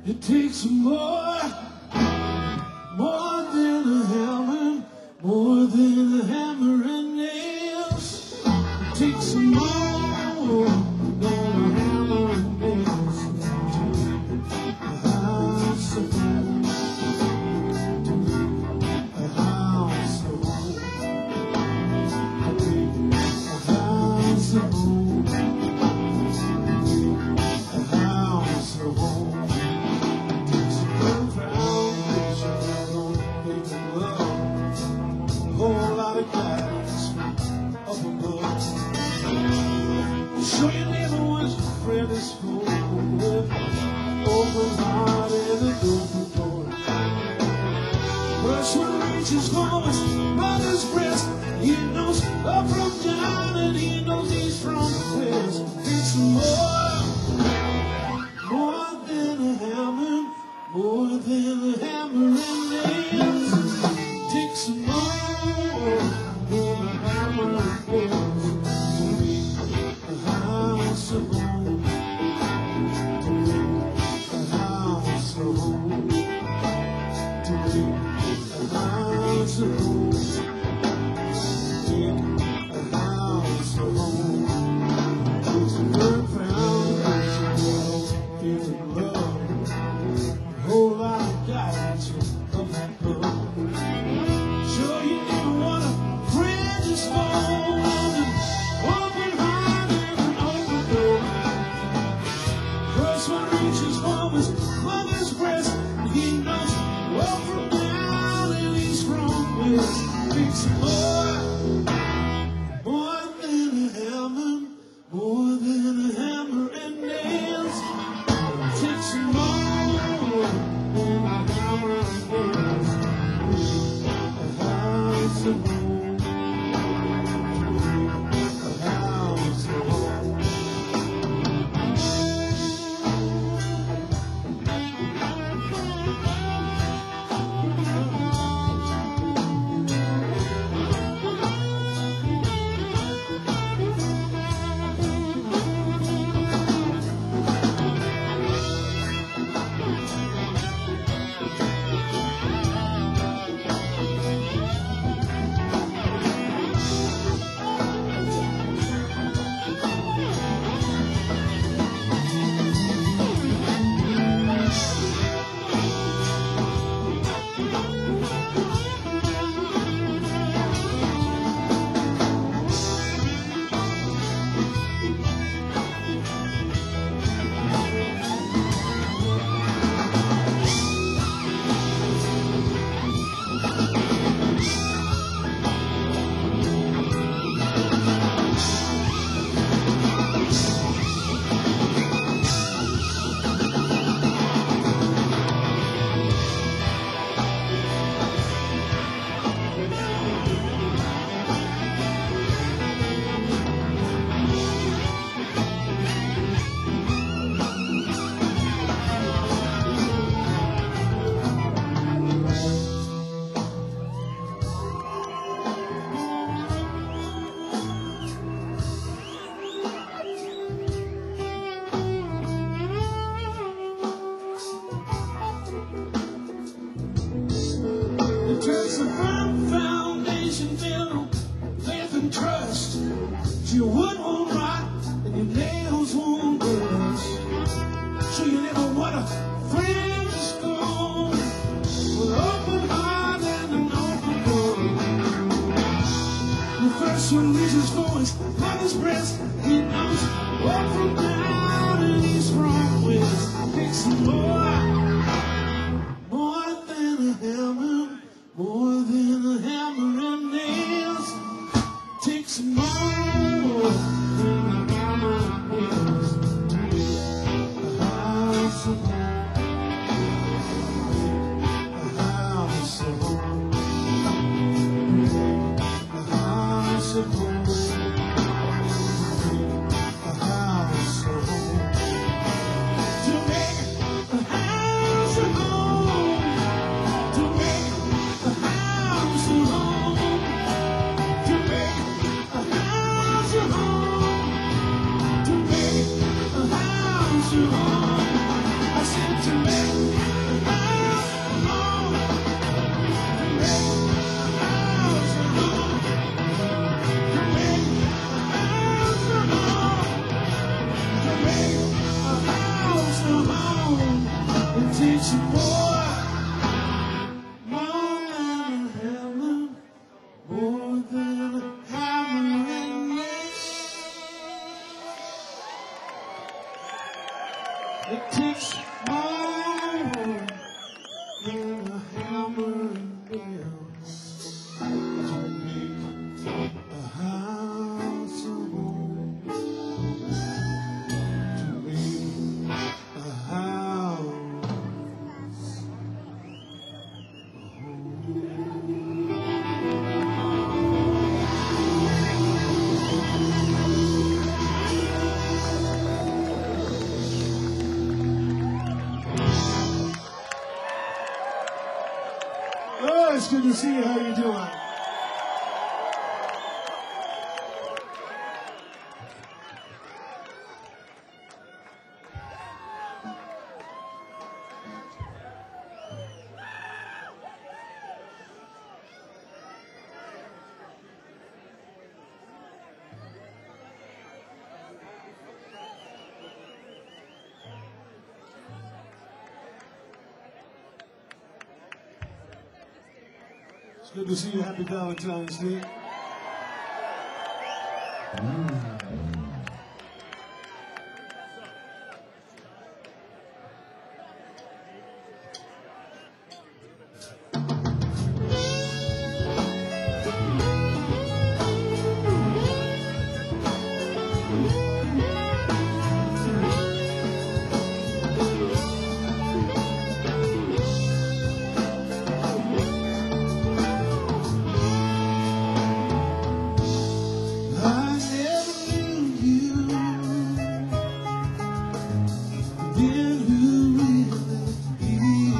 It takes more, more than a hammer, more than a hammer and nails. It takes more than a hammer and nails to make a house of gold, to make a house of gold, to make a house of gold, a house of gold. Whole lot of guys up above. Show your neighbor what's a friend is for. Open heart and an open door. First one reaches for his mother's breast. He knows up from down and he knows he's from the west. It's more than a hammer, more than a hammer and nails. Takes more than a hammer and nails to make a house of gold, to make a house of gold, to make a house of gold, to make a house of gold. It's a good foundation built in love, a whole lot of guidance up above. Sure you never want a friend just for an open heart and an open door. First one reaches for his mother's breast, and he knows well from down and he's from west. Takes more than a hammer, more than a hammer and nails. Takes more than a hammer and nails. A house of gold, a house of gold. It takes a firm foundation built on faith and trust. Your wood won't rot and your nails won't burst. So you never want a friend to stone with open heart and an open door. The first one reaches for his mother's breast. He knows up from down and he's from west. Takes more than a hammer, more than a hammer and nails. Takes more than a hammer and nails to make a house of gold, a house of gold, a house of gold, a house of gold. It takes more than a hammer and nails to make a house of gold. To make a house of gold. Oh, it's good to see you. How you doing? It's good to see you. Happy Valentine's Day. I never knew you, then who will it be?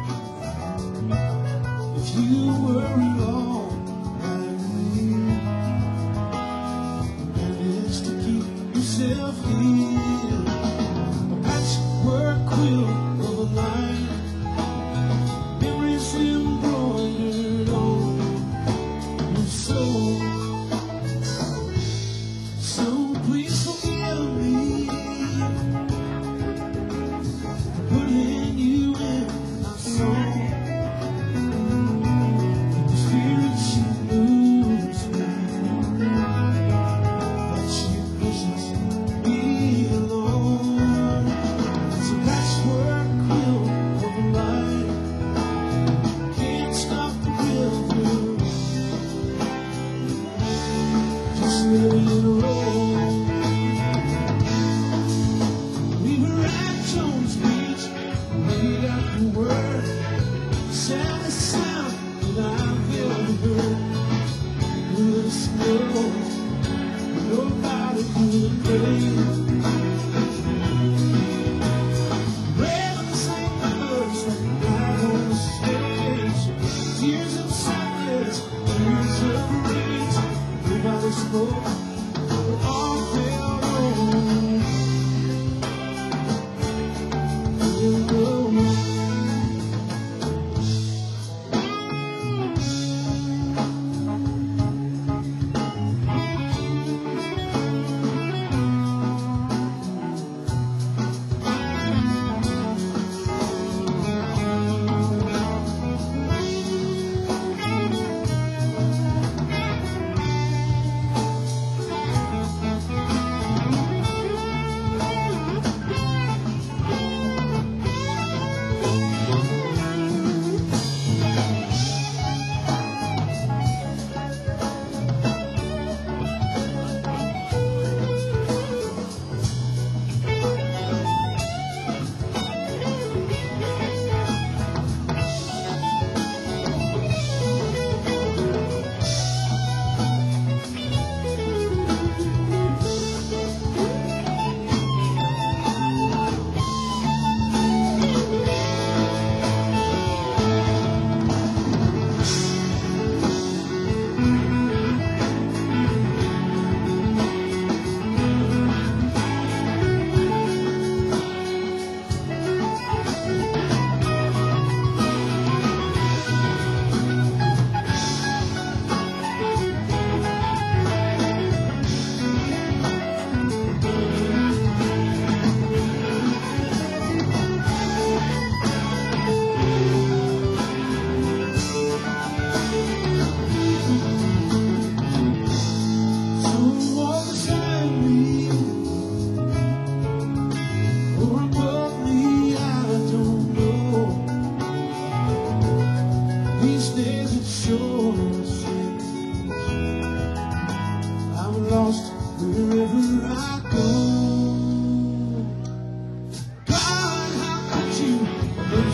If you were alone, I managed to keep yourself in a patchwork quilt of a line, memories embroidered on your soul. So please forgive me for putting you in my soul. The spirit she moves me, but she pushes me along. It's a patchwork quilt of a life, can't stop the river, just let it roll. We were at Jones Beach,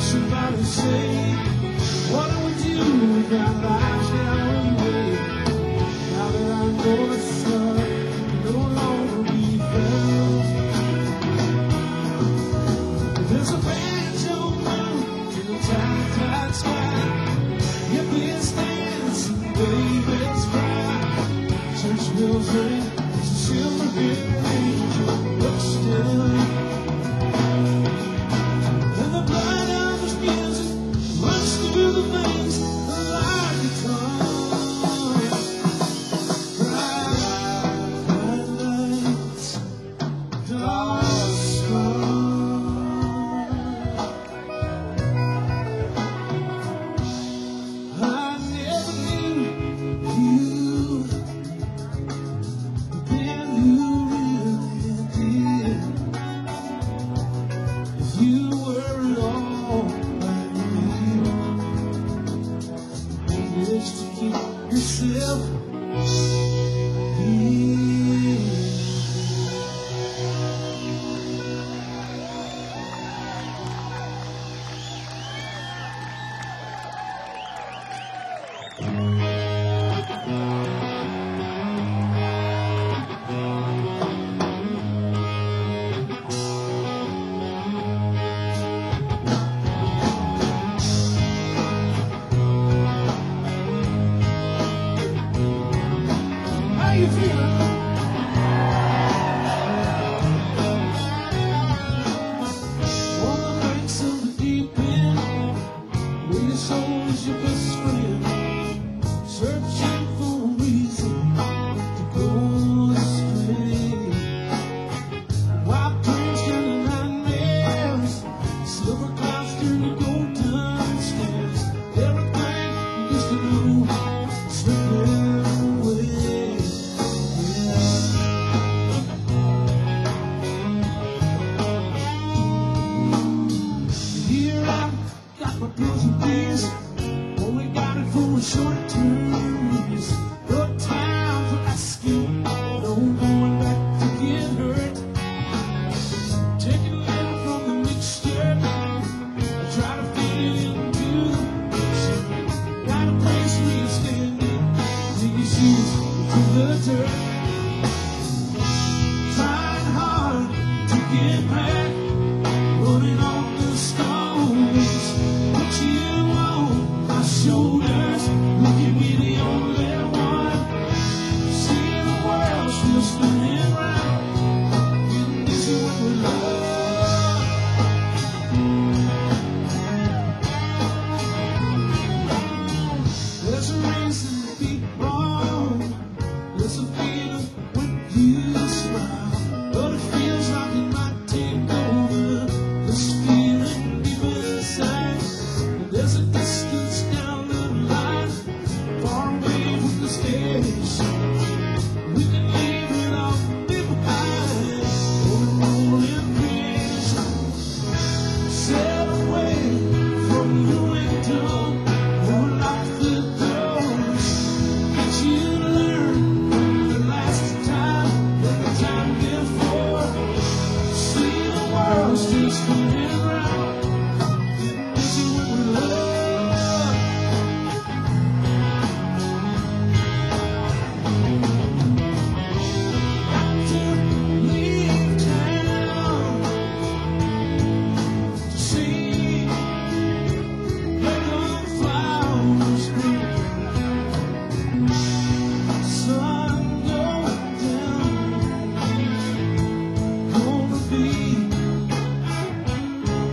somebody say, what do we do with our lives now anyway? Now that I know the sun will no longer be found. There's a banjo moon in the tight sky. Hippies dance and babies cry. Church bells ring, there's a silver-haired angel looks still. And the blood of his music runs through the veins of our guitar. Bright lights, dark skies. I never knew you, but then you really did. If you were at all like me, just to keep yourself here. How you feeling? On the banks of the deep end, where your soul is your best friend, searching for a reason to go astray. Wild dreams turn to nightmares, silver clouds turn to golden stairs. Everything you used to know slipping away. Here I've got my bills and fears, only got it for a short term use. Good times are asking, no going back to get hurt. Taking a little from the mixture, I try to fit it into the picture. Got a place where you're standing, dig your shoes into the dirt. Trying hard to get back, running on the stones. Put you on my shoulders, look at me the only one. Seeing the world still spinning round, getting busy when we love. There's a reason to be wrong, there's a feeling when you smile, but it feels like it might take over. This feeling deep inside, there's a distance down the line, far away from the station. We can leave it all behind, rolling bridge, sail away from the window, unlock the doors, get you to learn the last time, the time before. See the world still spinning around, getting busy when we love. Got to leave town to see where the flowers bloom. Sun going down, gonna be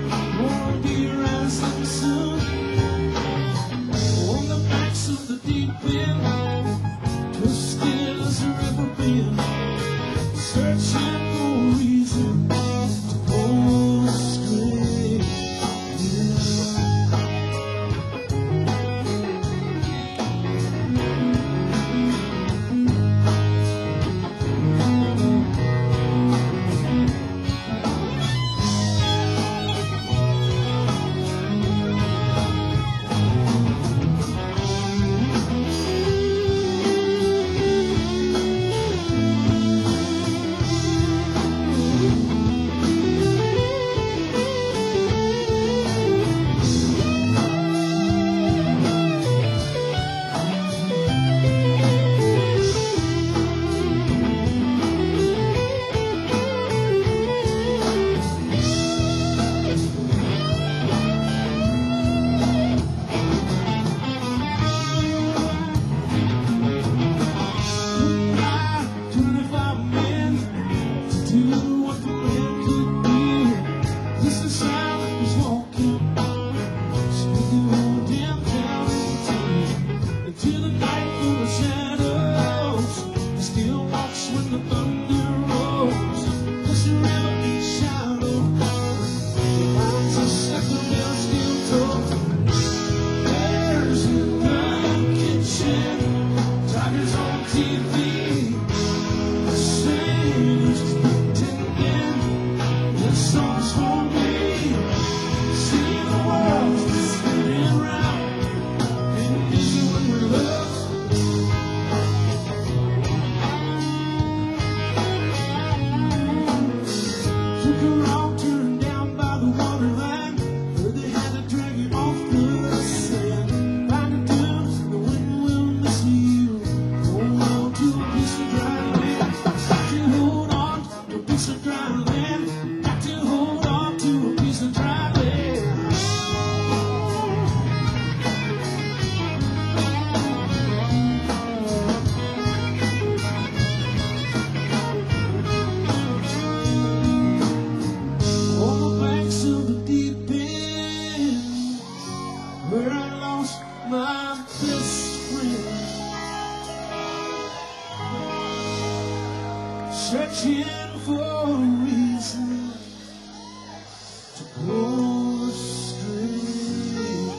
to pull the string.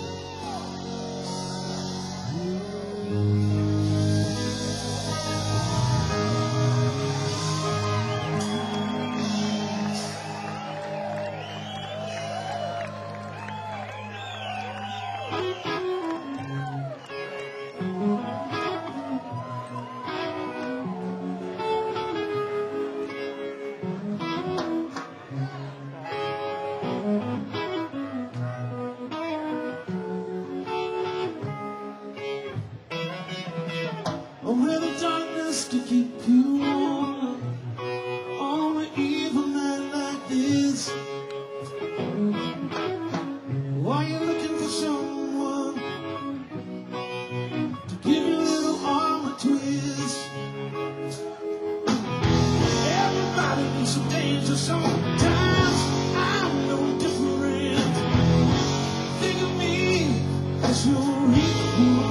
Over the darkness to keep you warm on an evil night like this. While you're looking for someone to give you a little arm a twist. Everybody needs some danger sometimes. I'm no different. Think of me as your equal.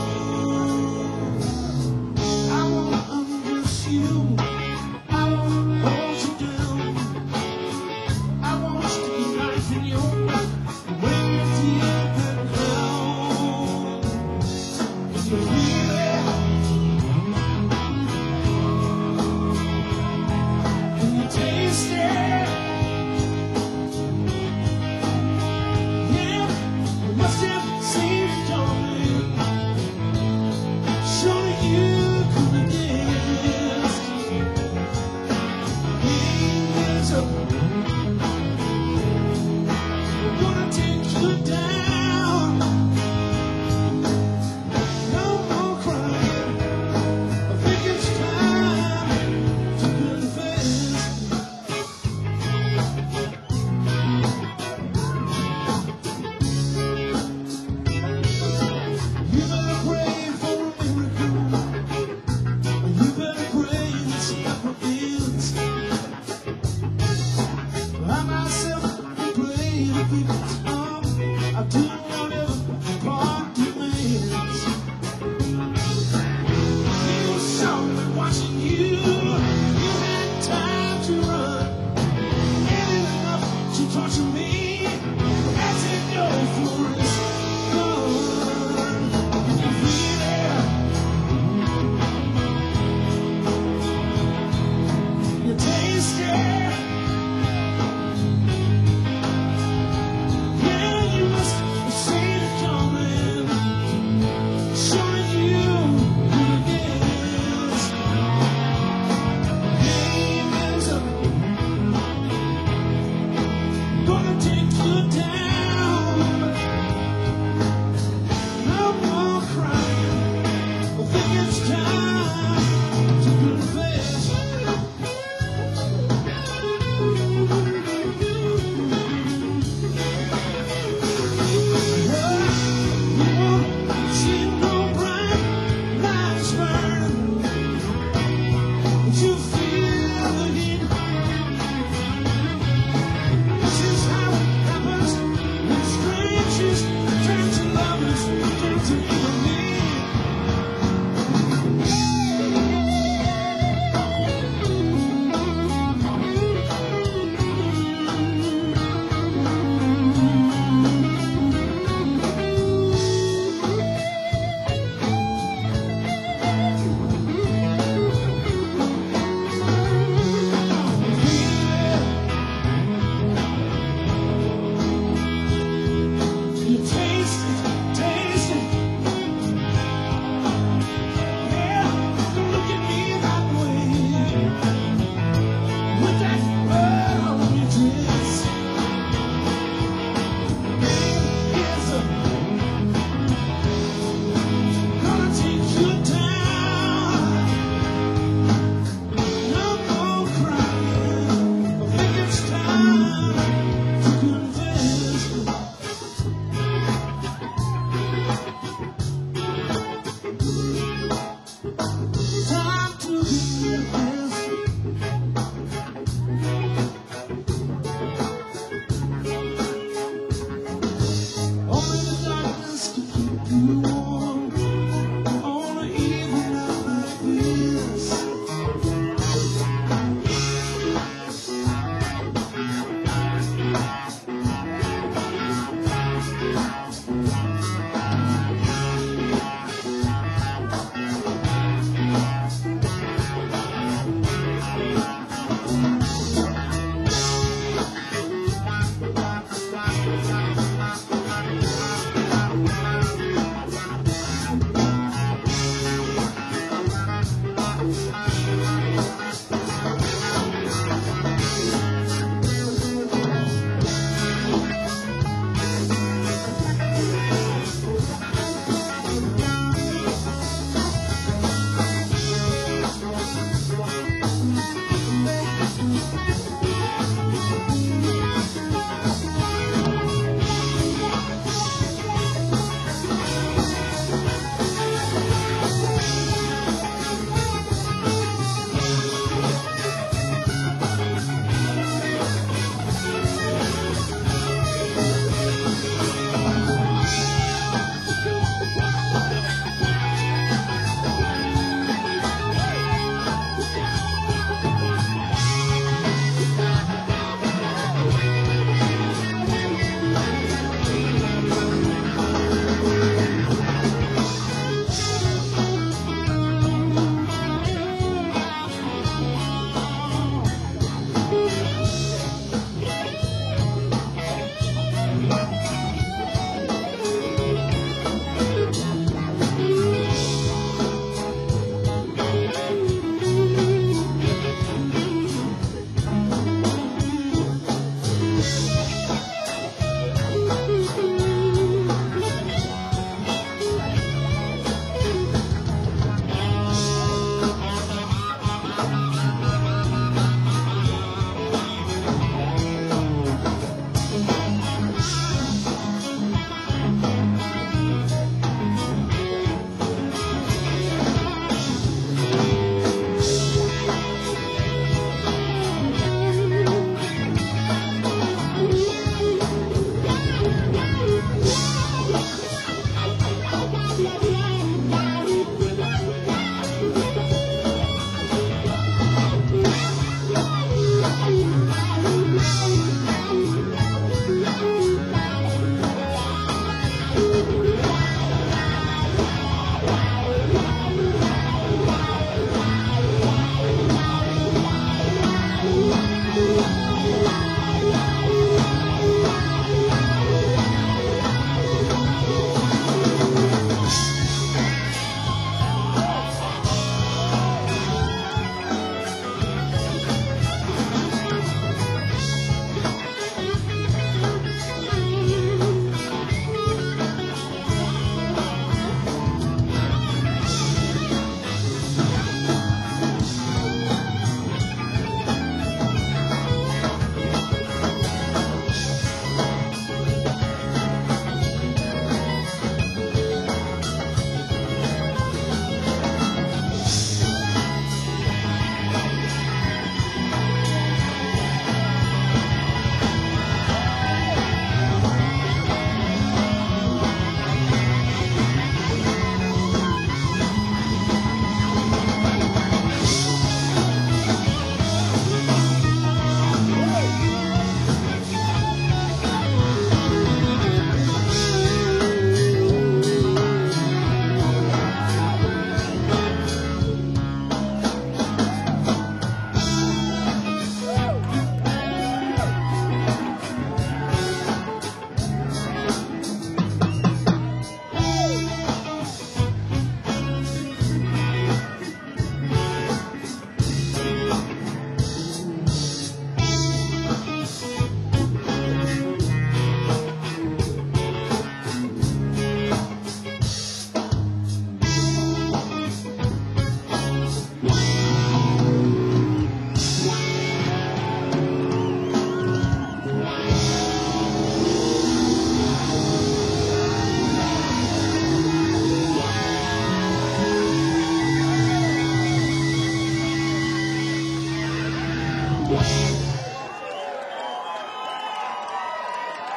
Gonna take you down.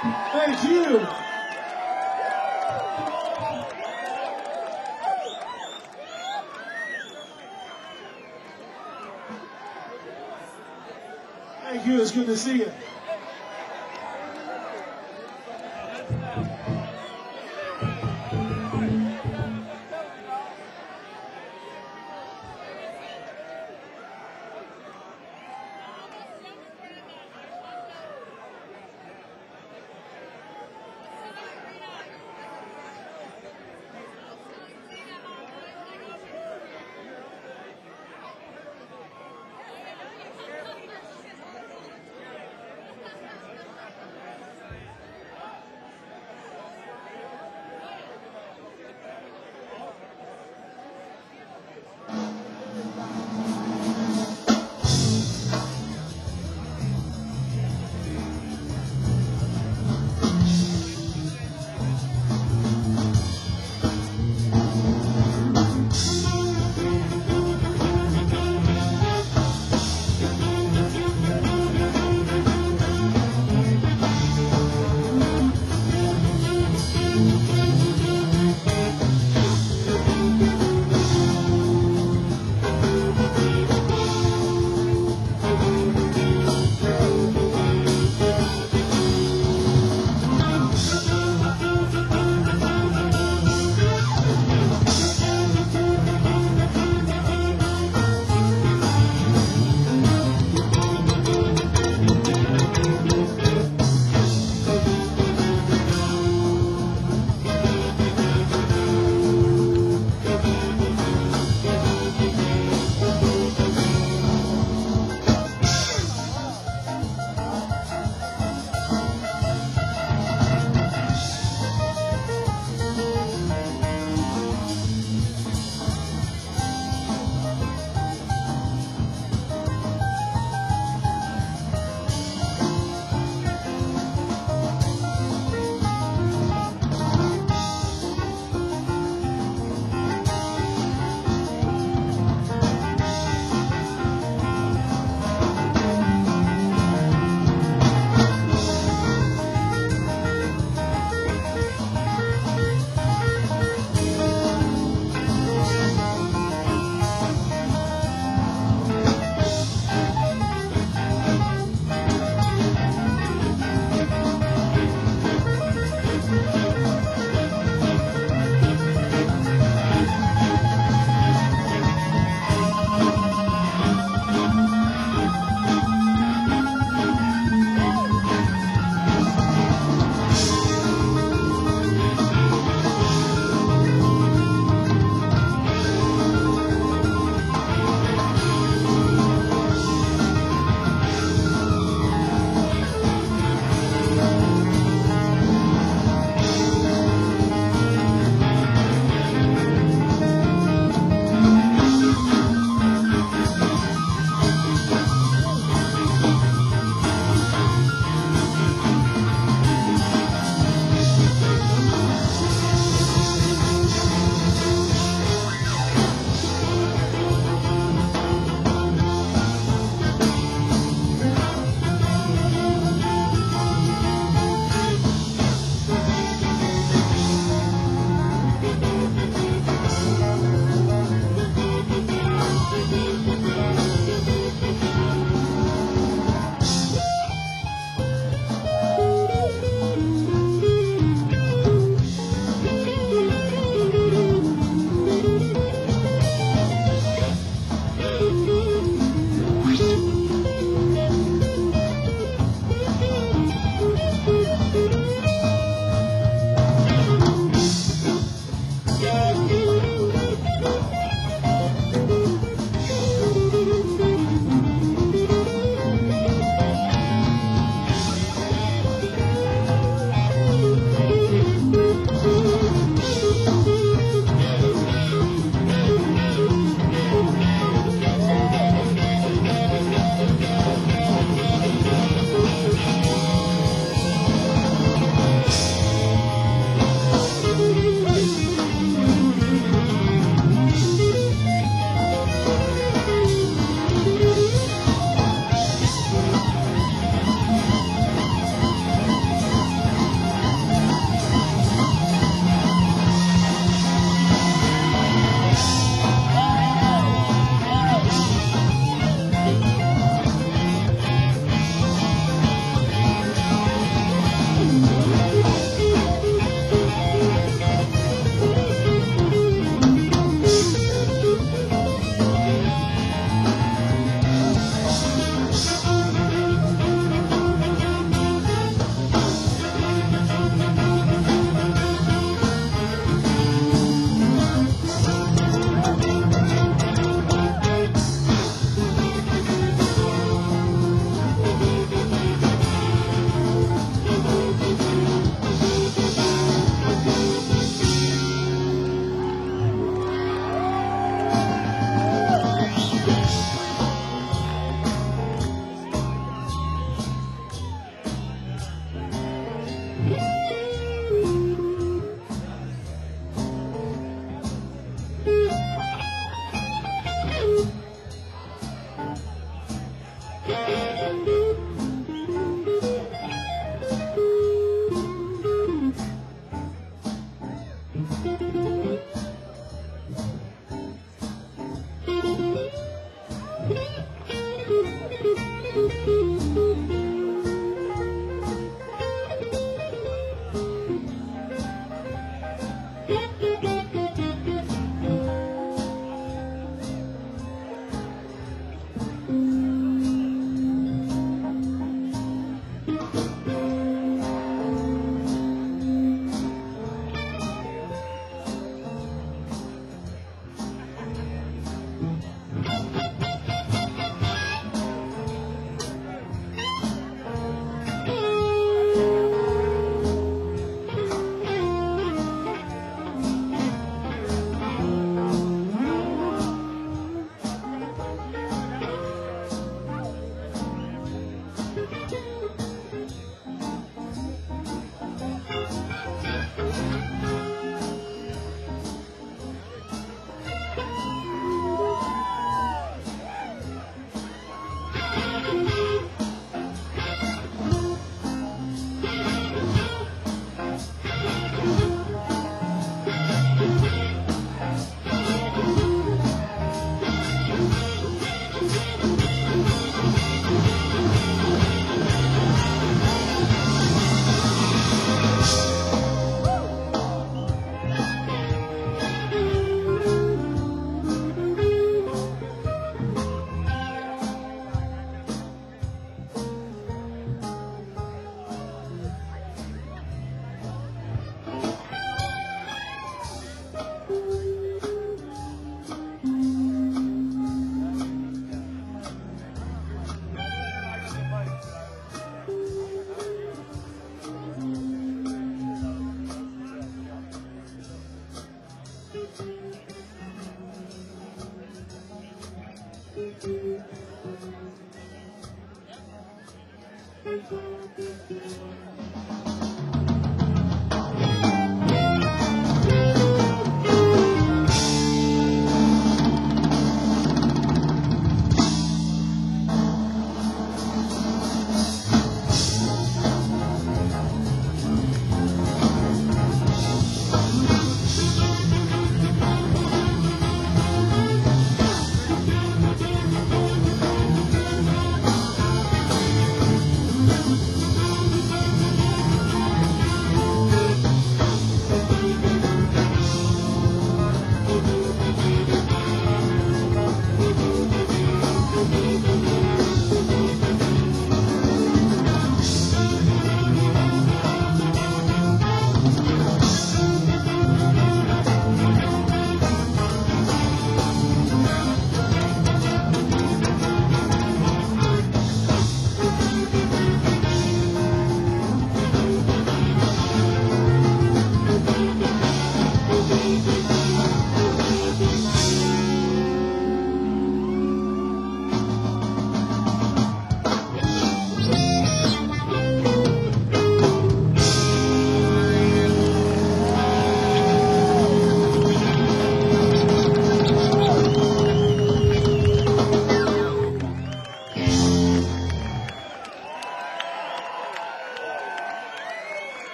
Thank you. Thank you. It's good to see you.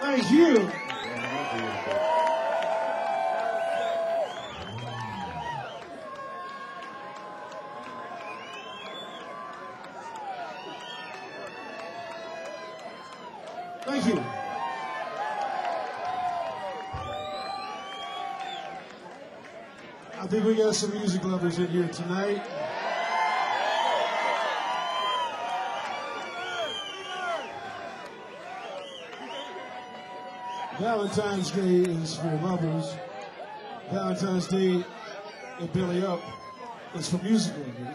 Thank you. Thank you. I think we got some music lovers in here tonight. Valentine's Day is for lovers. Valentine's Day at Billy Up is for music lovers.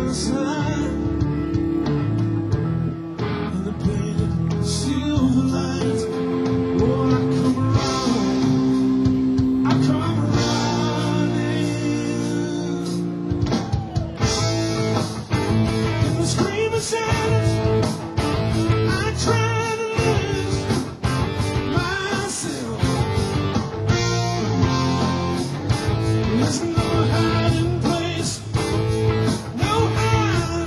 the side, and the painted silver lights. Oh, I come running in the screaming silence. I try to lose myself. There's no hiding place, no hiding.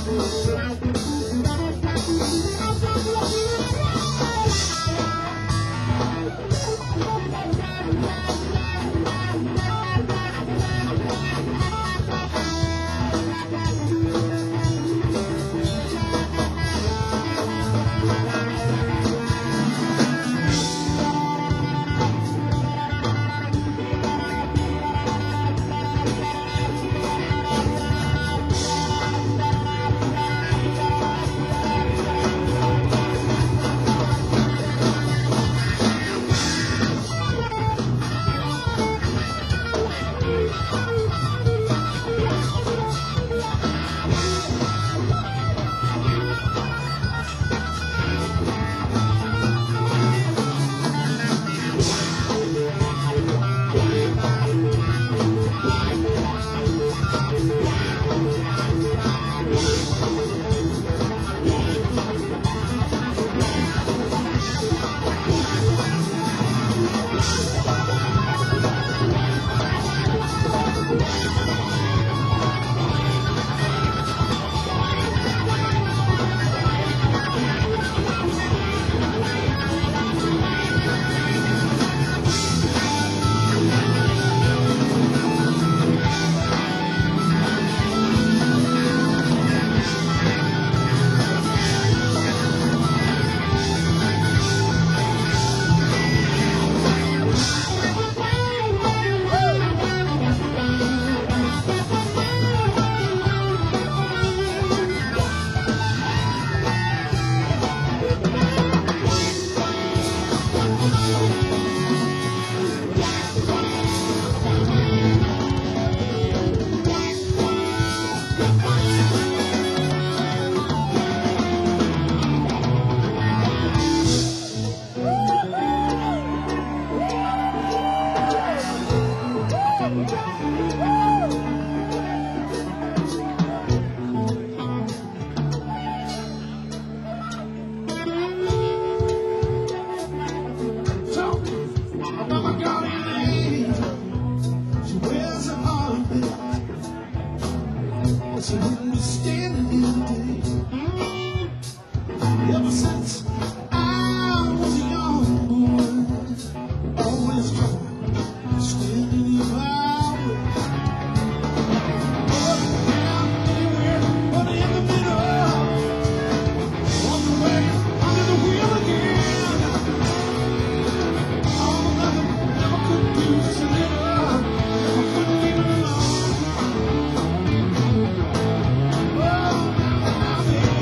Ever since I was a young boy, always trying, standing in my way. Up, down, anywhere, but in the middle, on the way, under the wheel again. All the nothing, never could do, just a little, never could leave it alone. Oh, now, baby.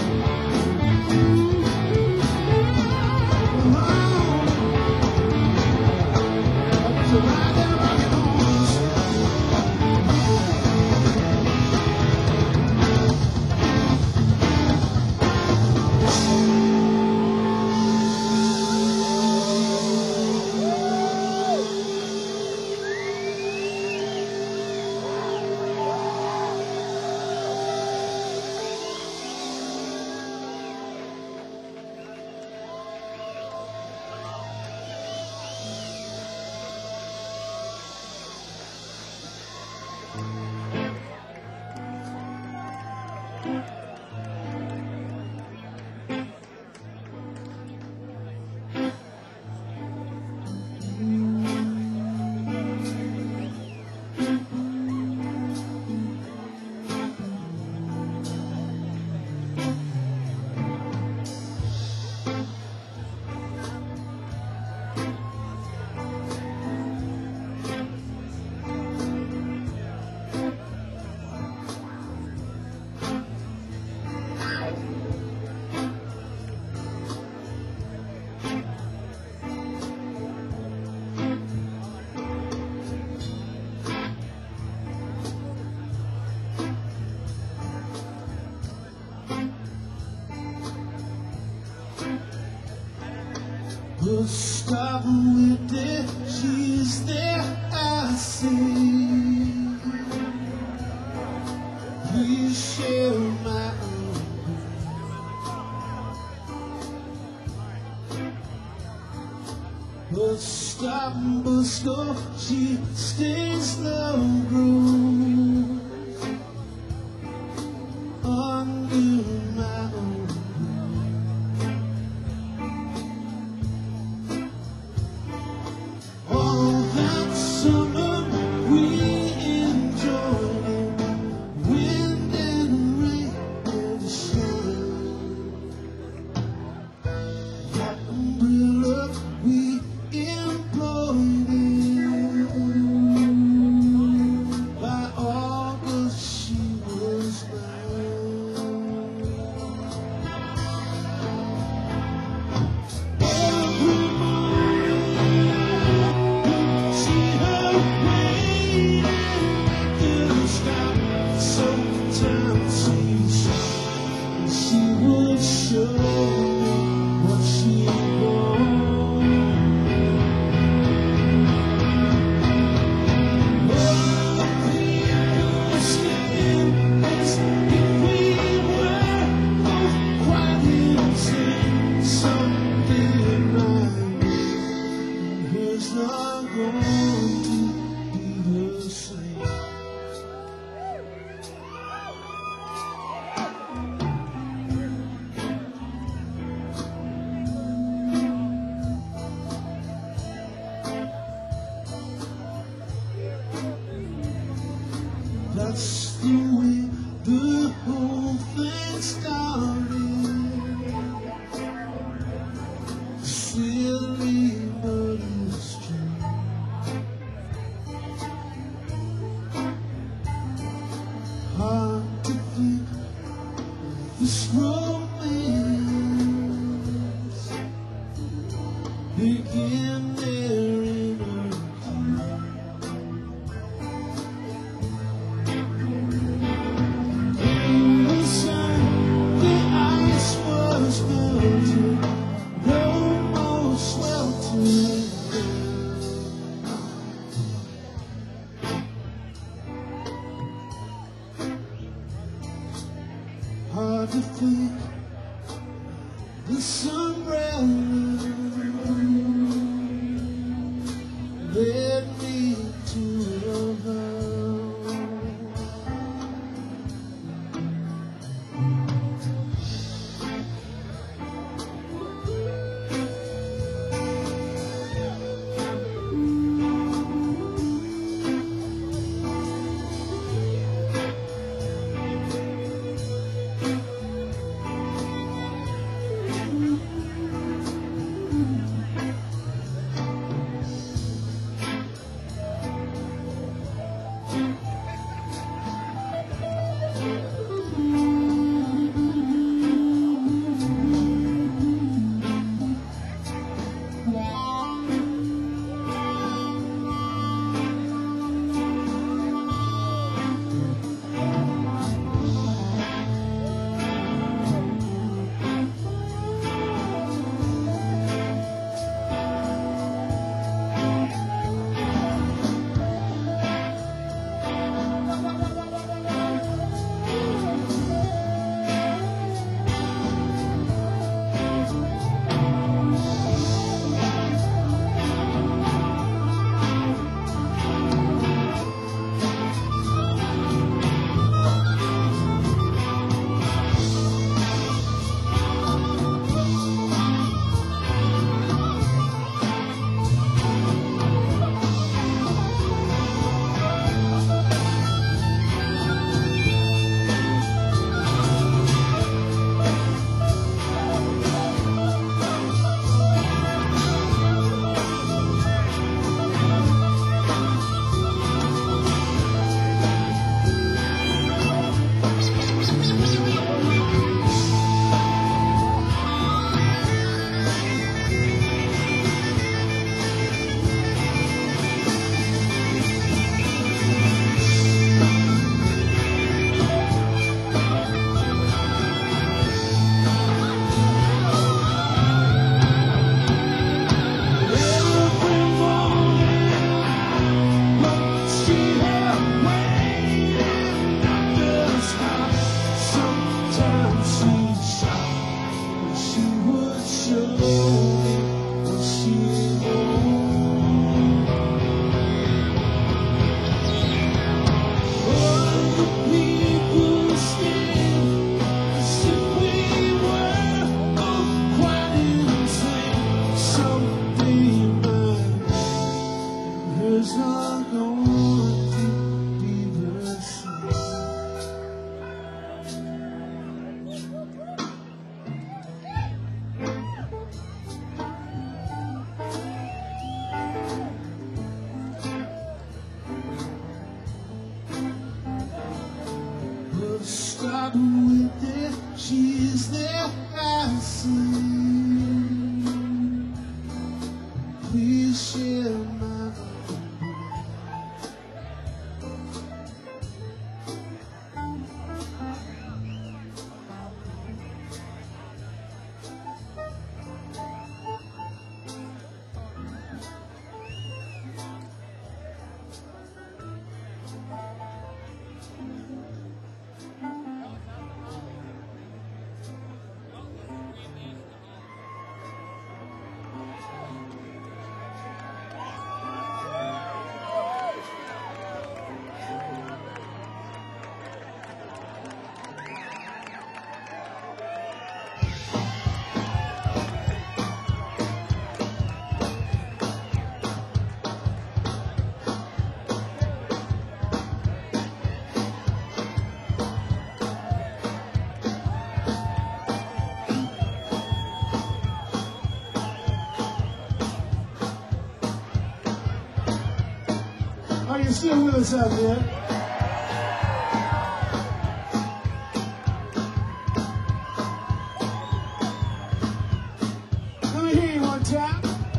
But stop with it, she's there, I see. Please share my own. But stop, but stop, she stays no groove. this romance begin there in her in the sun, the ice was melting, no more sweltering. Hard to think this umbrella led me to your home. Start with it, she's there, I see. Please share my Are you still with us out there? time.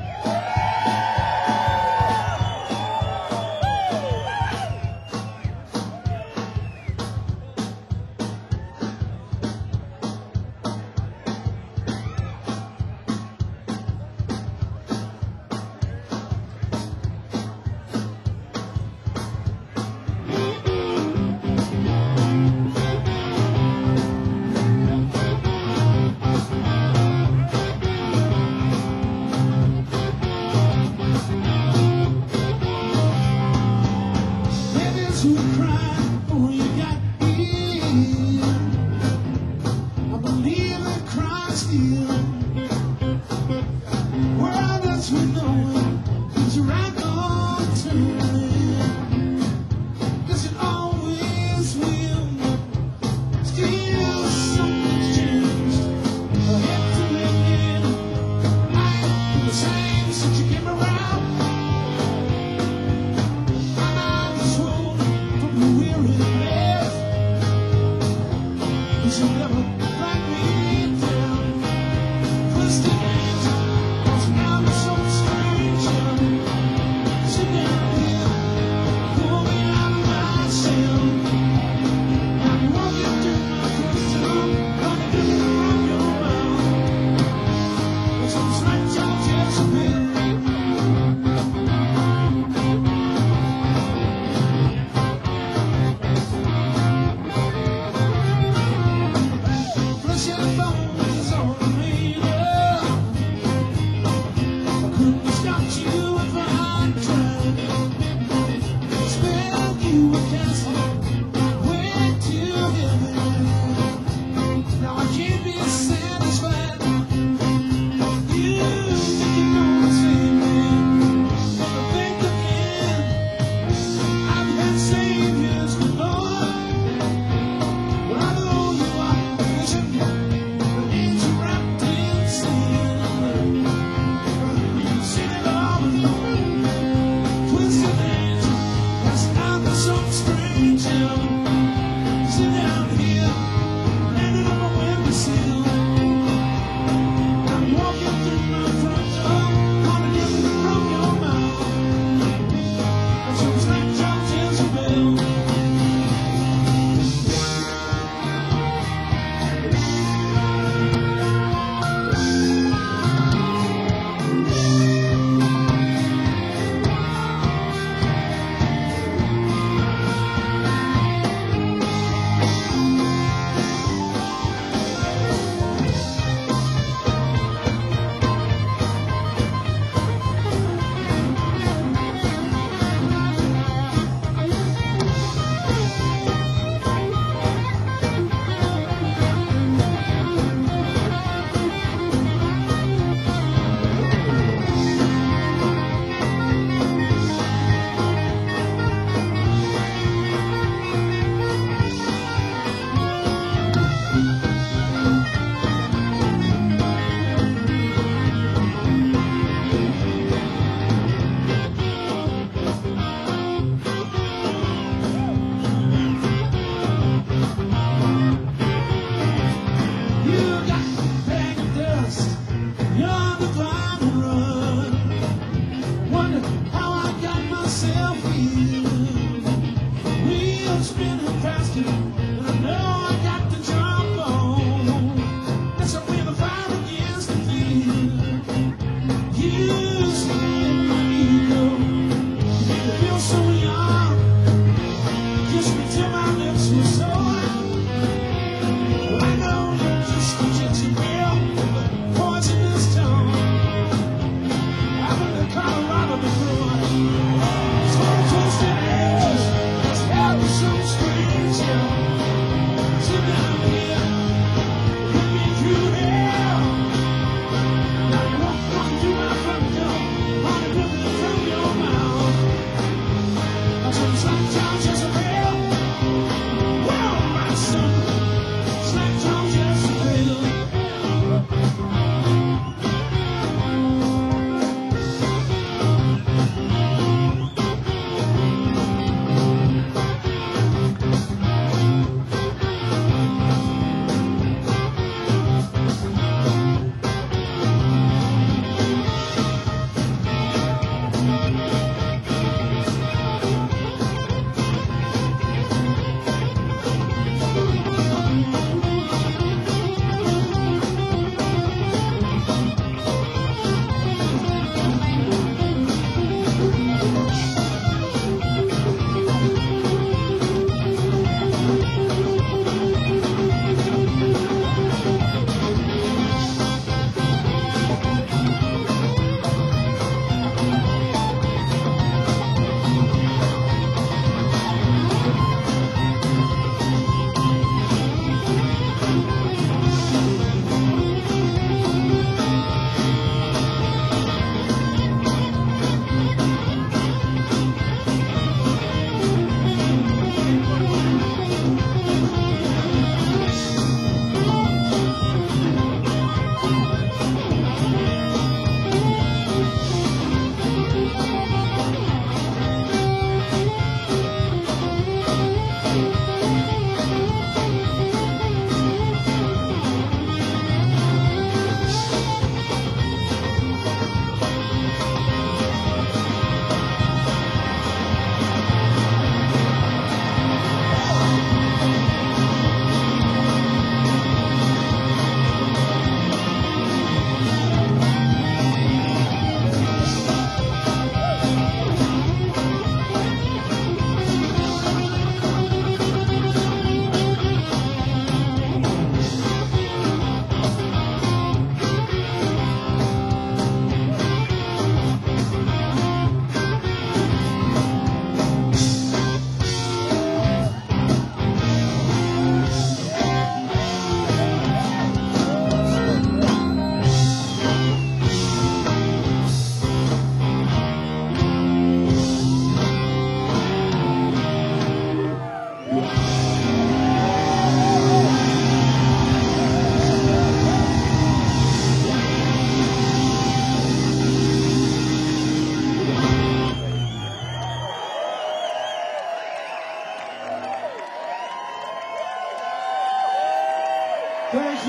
To cry before you got here. I believe in Christ still. World that's we know is right on turning. Yes, it always will. Still something's changed. I have to admit I ain't the same since you came around. You'll never let me down. Twisted hands, cause now you're so strange. Sit down here, pull me out of my shell. Now you won't get through my crystal, gonna get it from your mouth. With some strange old Jezebel.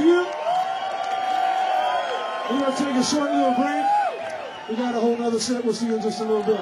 you. We're going to take a short little break. We got a whole nother set. We'll see you in just a little bit.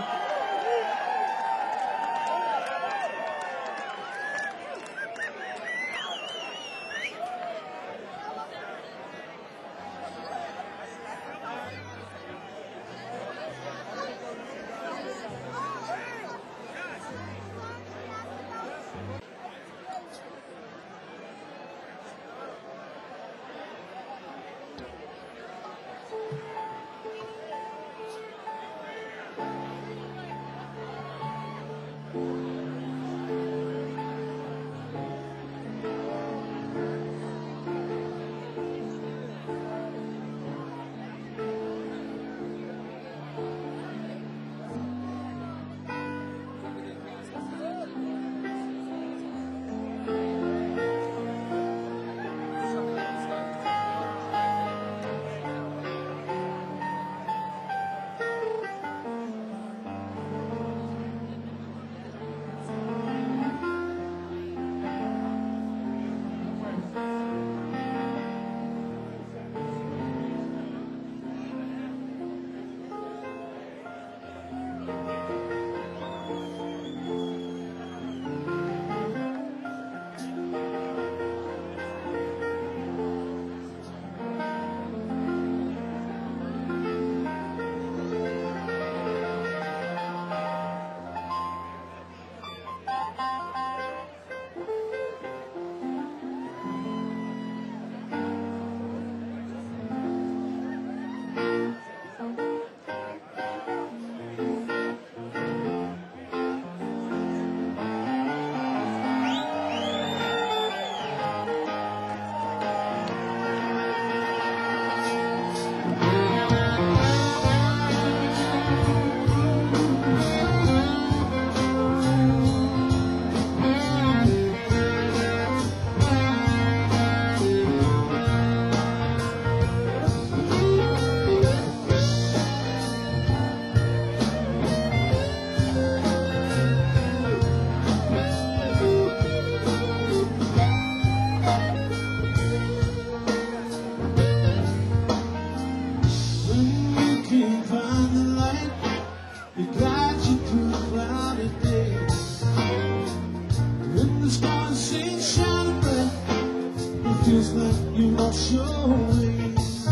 Feels like you lost your way.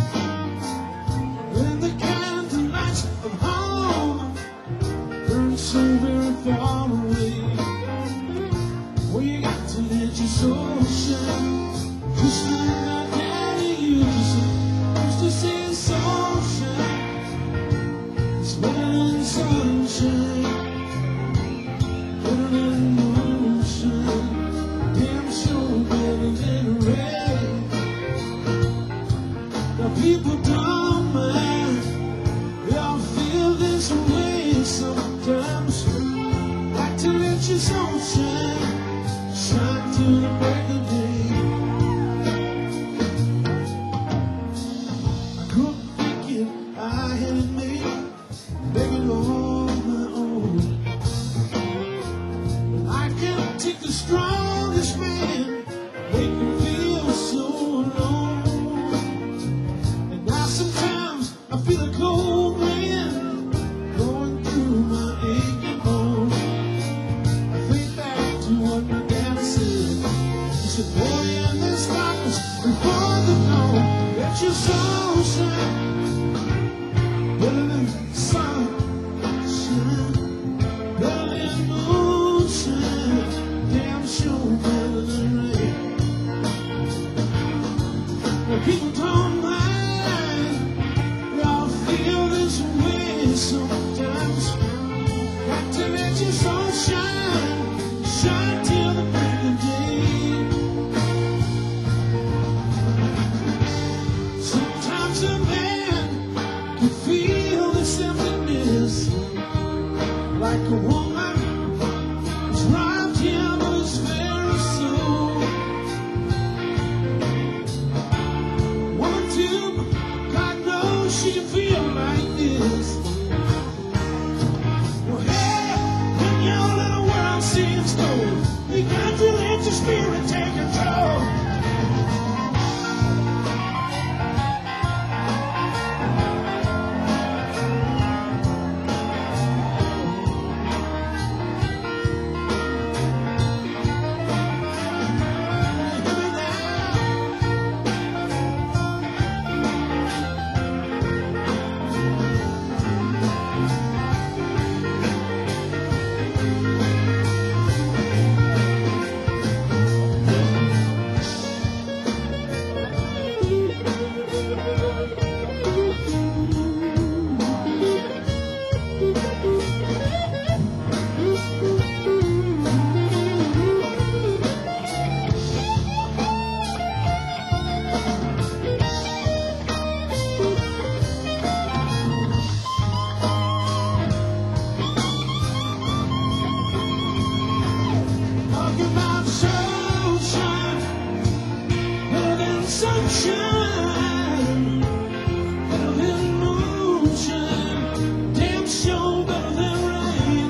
When the candle lights of home burn so very far away, well, you got to let your soul shine. Just like my daddy used to say, soul shine. It's better than sunshine, better than moonshine, damn sure better than rain. People don't mind, they all feel this way sometimes. Like to let your soul shine, shine till the break of day. I grew up thinking I had it made, begging on my own. I can't take the strongest man, make him feel so alone. Sometimes I feel a cold wind going through my aching bones. I think back to what my dad said. He said, boy, in this darkness before the dawn, let your soul shine. Better than sunshine, better than moonshine, damn sure better than rain. Now people don't mind, sometimes got to let your soul shine, shine till the break of day. Sometimes a man can feel this emptiness, like a woman who's robbed him of his very soul. Woman better than moonshine, damn sure better than rain.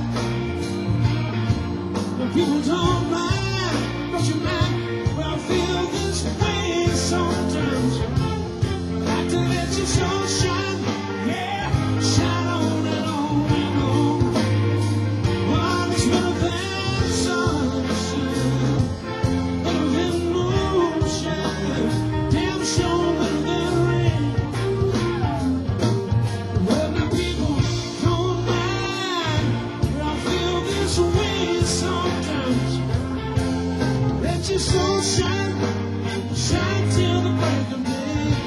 But people don't mind, don't you mind? But I feel this way sometimes. Got to let your soul shine, yeah, shine on and on and on. One is better than sunshine, better than moonshine, damn sure better than rain. Well, the people don't mind, but I feel this way sometimes. Let your soul shine, shine till the break of day.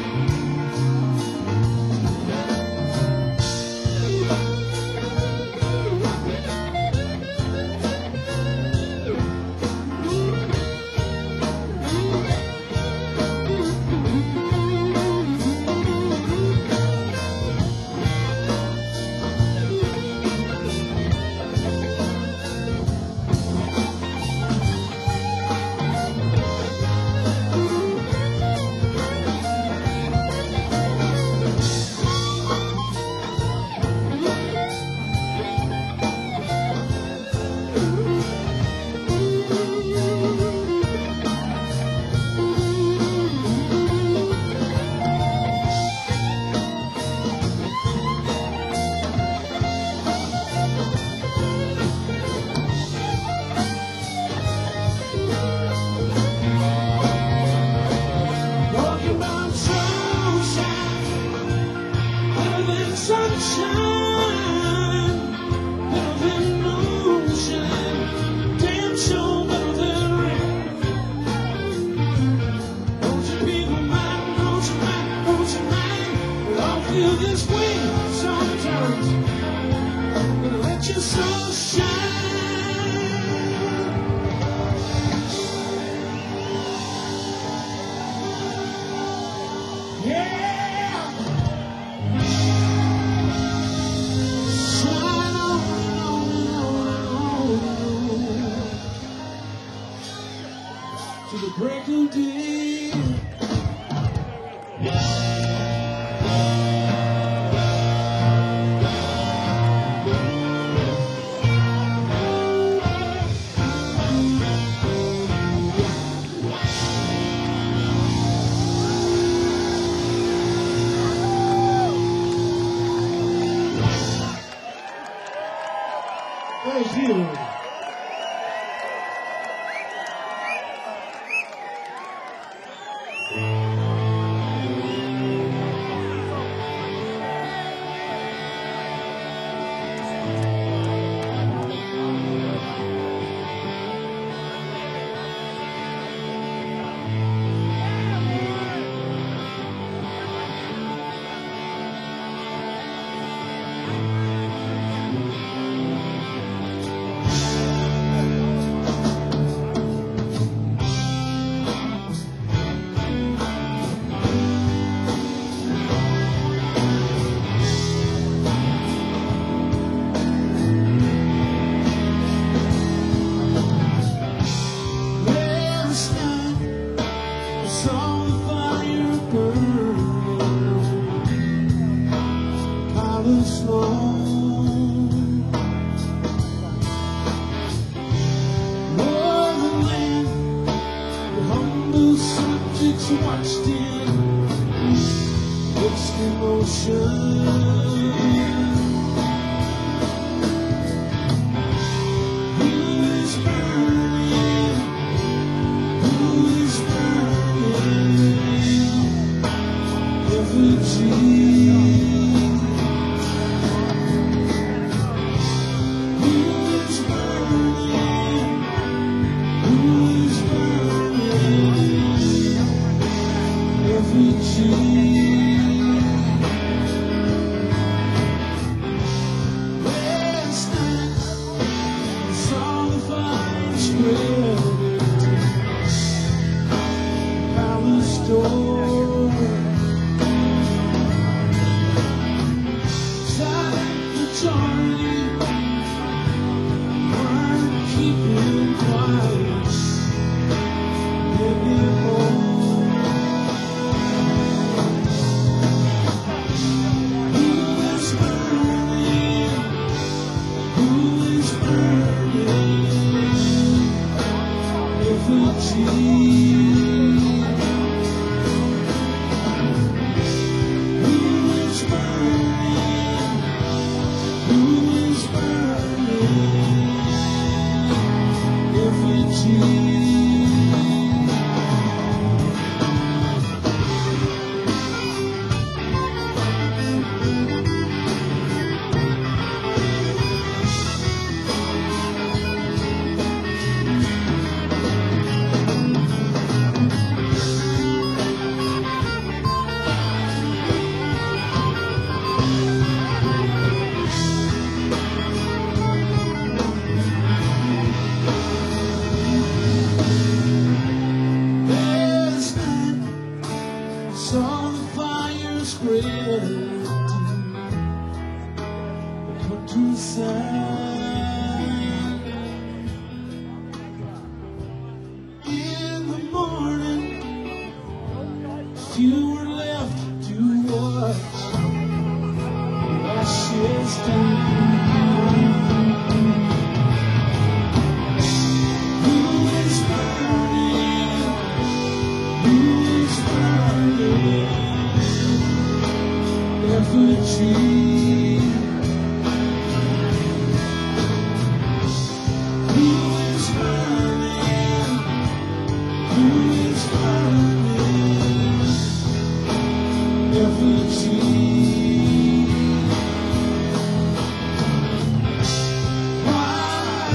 Talking about sunshine, better than sunshine, better than moonshine, damn sure better than rain. Don't you people mind, don't you mind, don't you mind? We all feel this way sometimes. Let your soul shine. Yeah, shine on and on and on and on to the break of day. Thank you. Last night I saw the fire burning, pile of snow. More than land, the humble subjects watched in mixed emotion. Who is burning? Who is burning? Effigy. Who is burning? Who is burning? Effigy. Last night I saw the fire spreading, palace door. Silent majority weren't keeping quiet anymore. Saw the fire spread to the countryside. In the morning, few were left to watch the ashes down. Tree. Who is burning? Who is burning? Every tree. Why?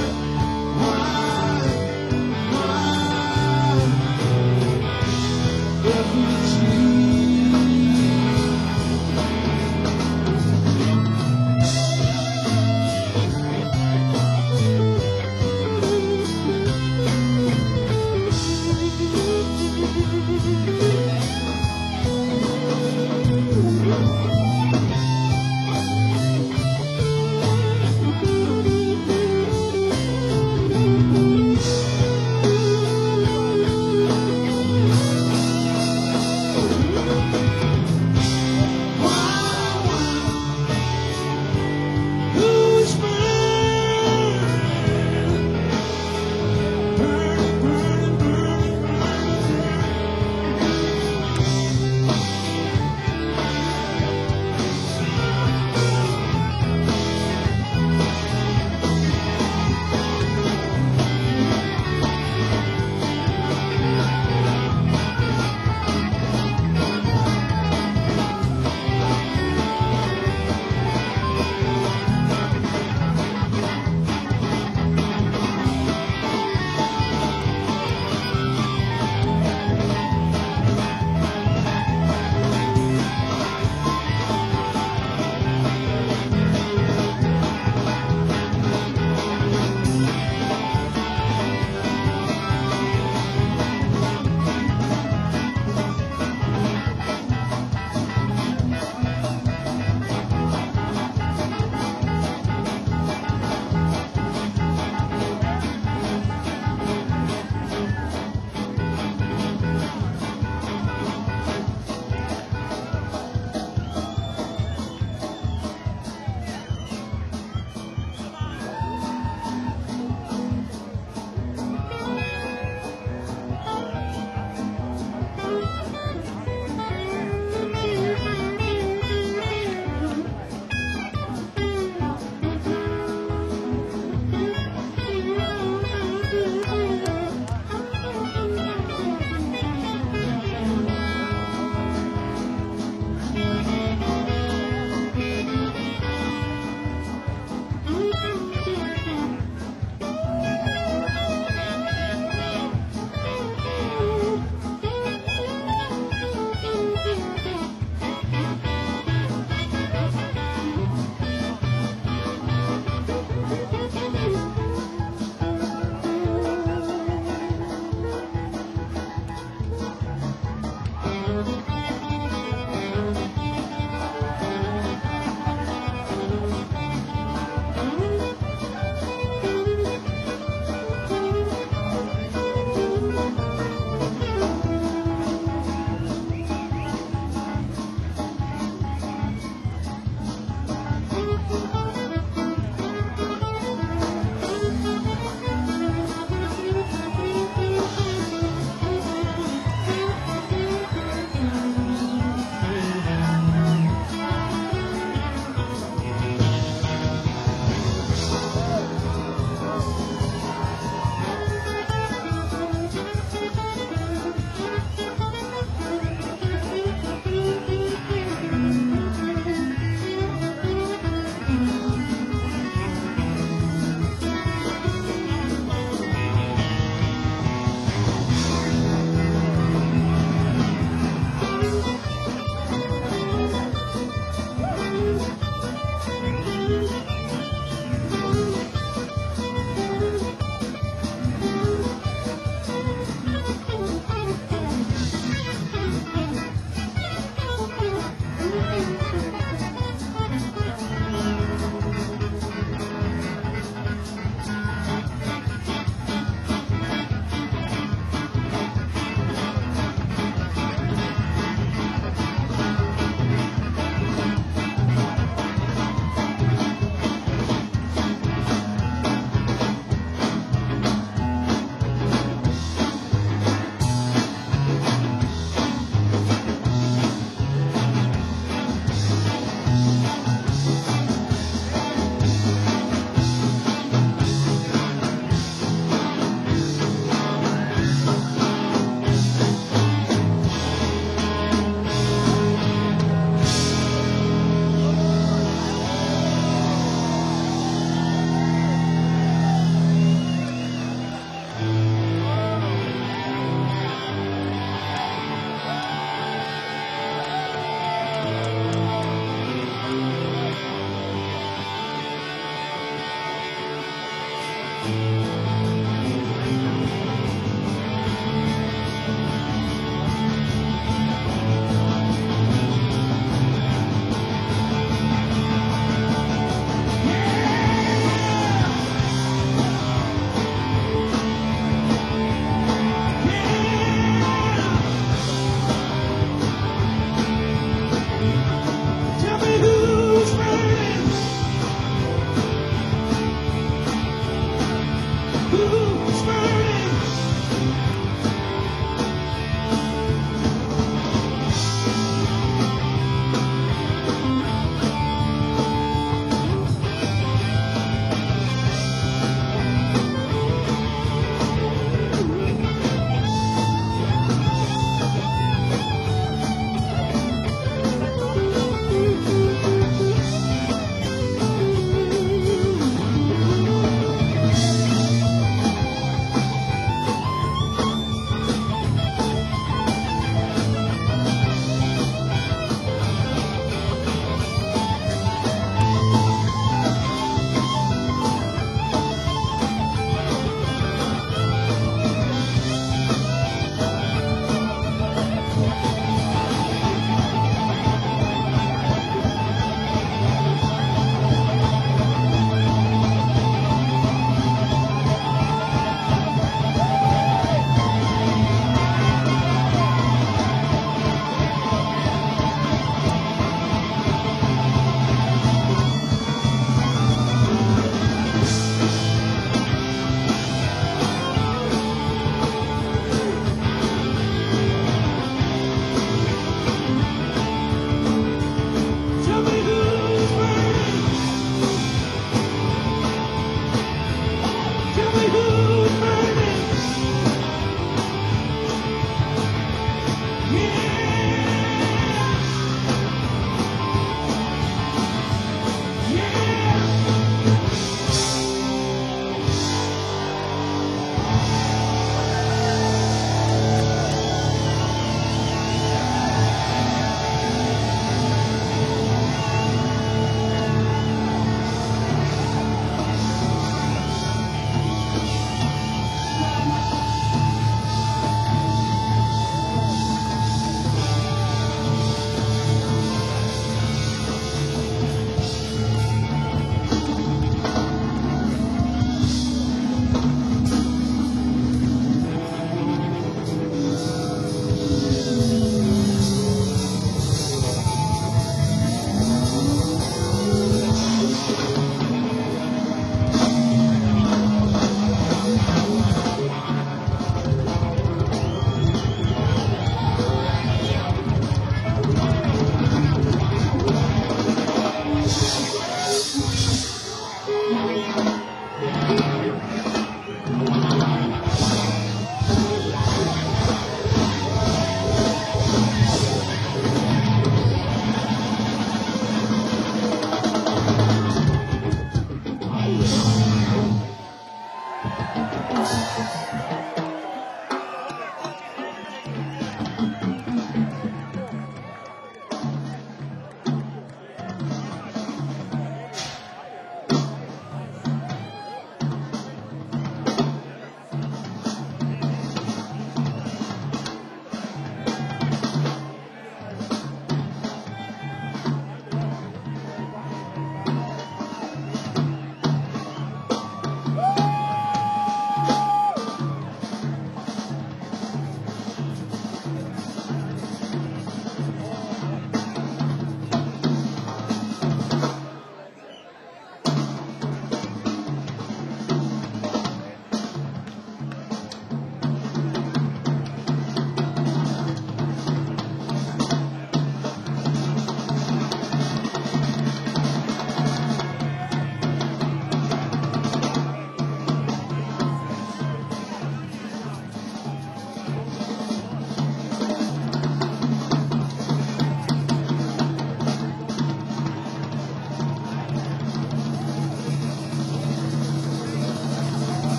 Every tree.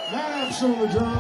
Labs on the drum.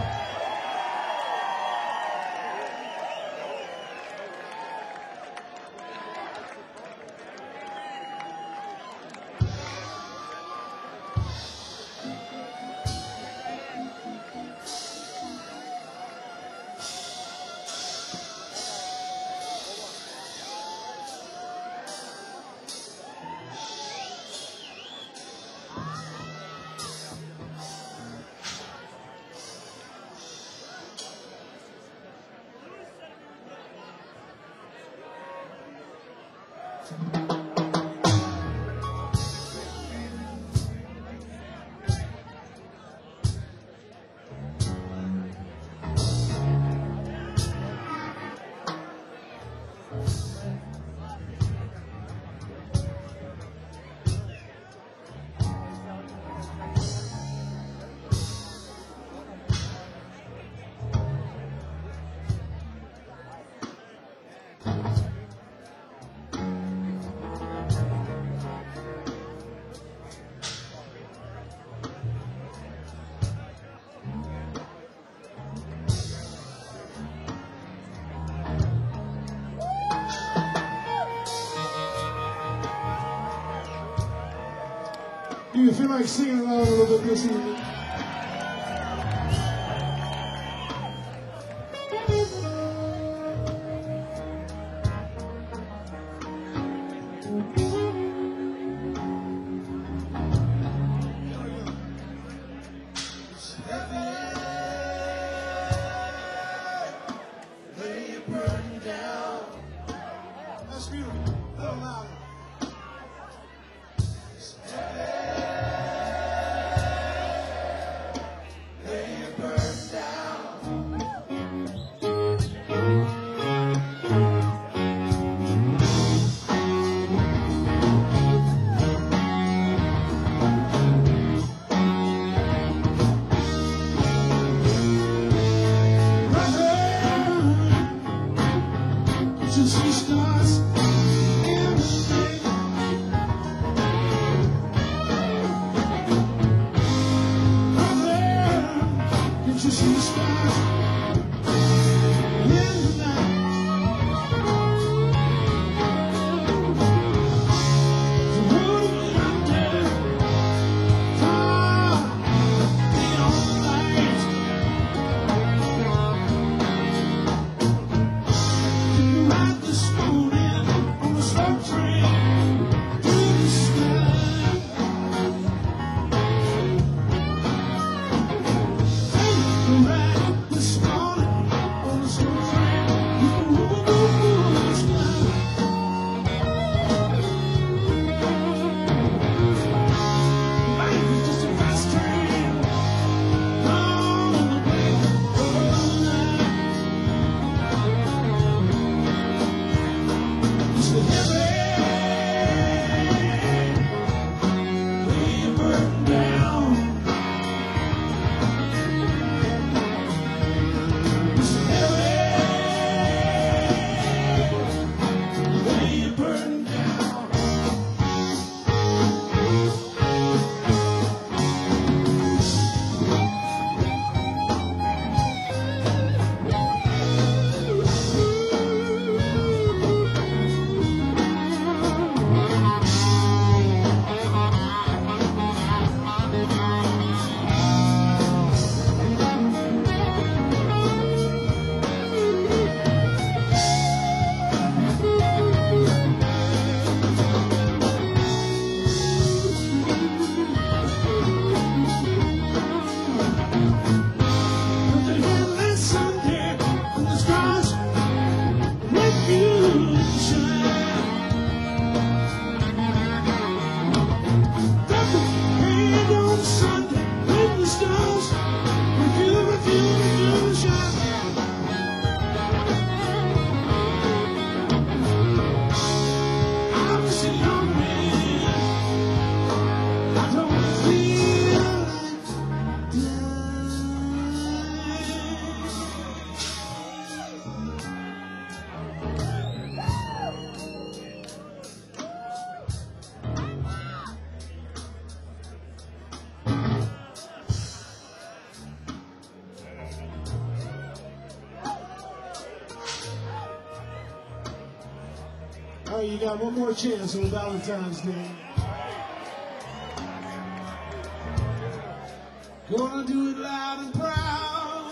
Do you feel like singing along a little bit this evening? That's beautiful. A little louder. She starts everything. Can't you see stars in the night? The road out there, far beyond the light. Right this morning on the slow train to the sky. Hey, right this you got one more chance on Valentine's Day. Gonna do it loud and proud.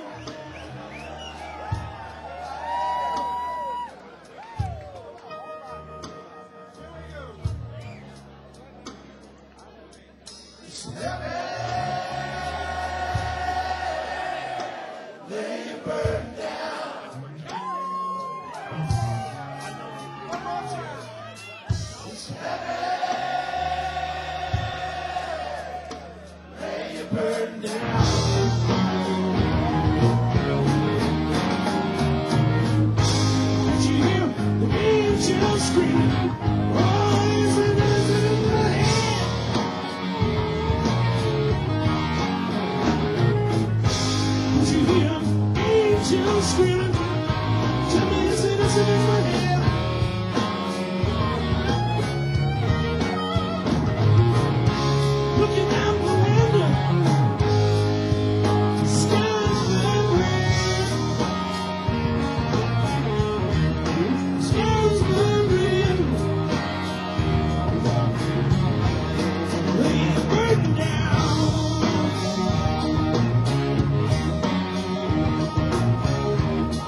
It's heavy. Lay your burden down. It's heavy. Lay your burden down. Did you hear the angels scream? Oh, isn't it in the head? Did you hear angels screaming? Tell me, is it in my head? Looking out the window, the sky's been red. The sky's been red. Lay your burden down.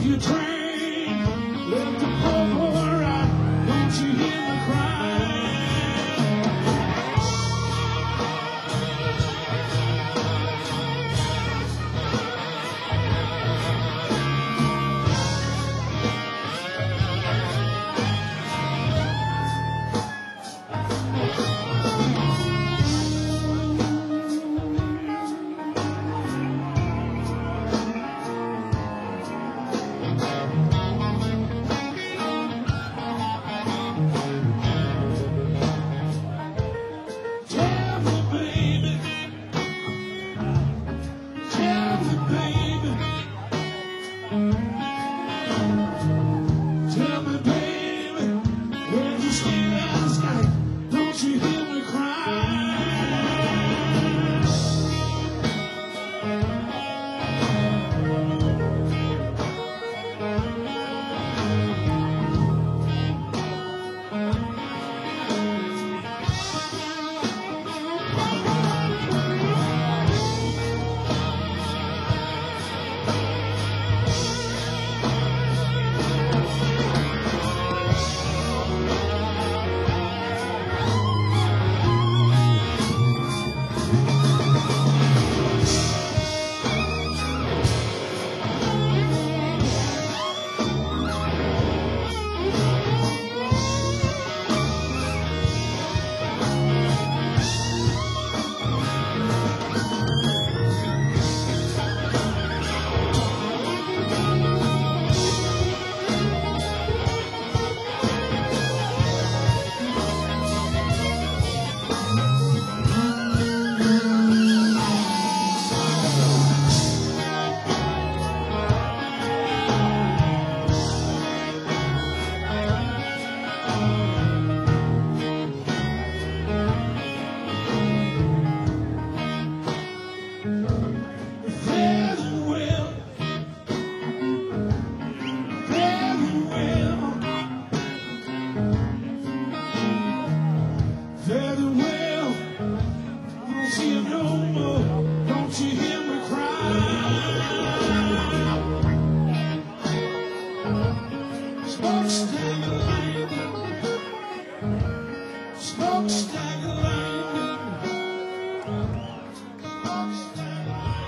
your train, let the poor boy ride. Don't you hear me cry? Tell me, baby, tell me, baby, tell me, baby, when you stay last night, don't you hear me cry? Very well, very well, very well. Don't see you no more. Don't you hear me cry? Smokestack lightning, smokestack lightning, smokestack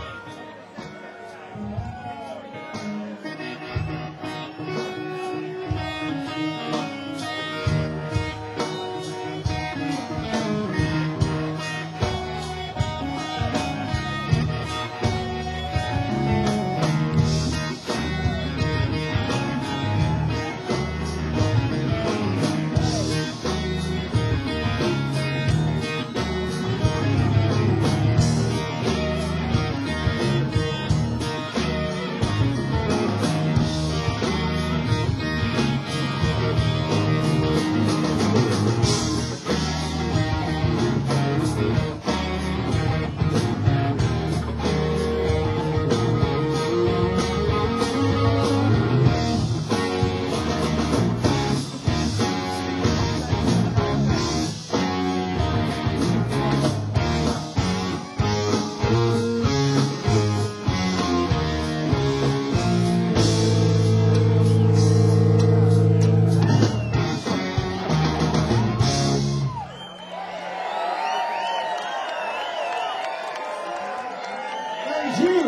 Thank you.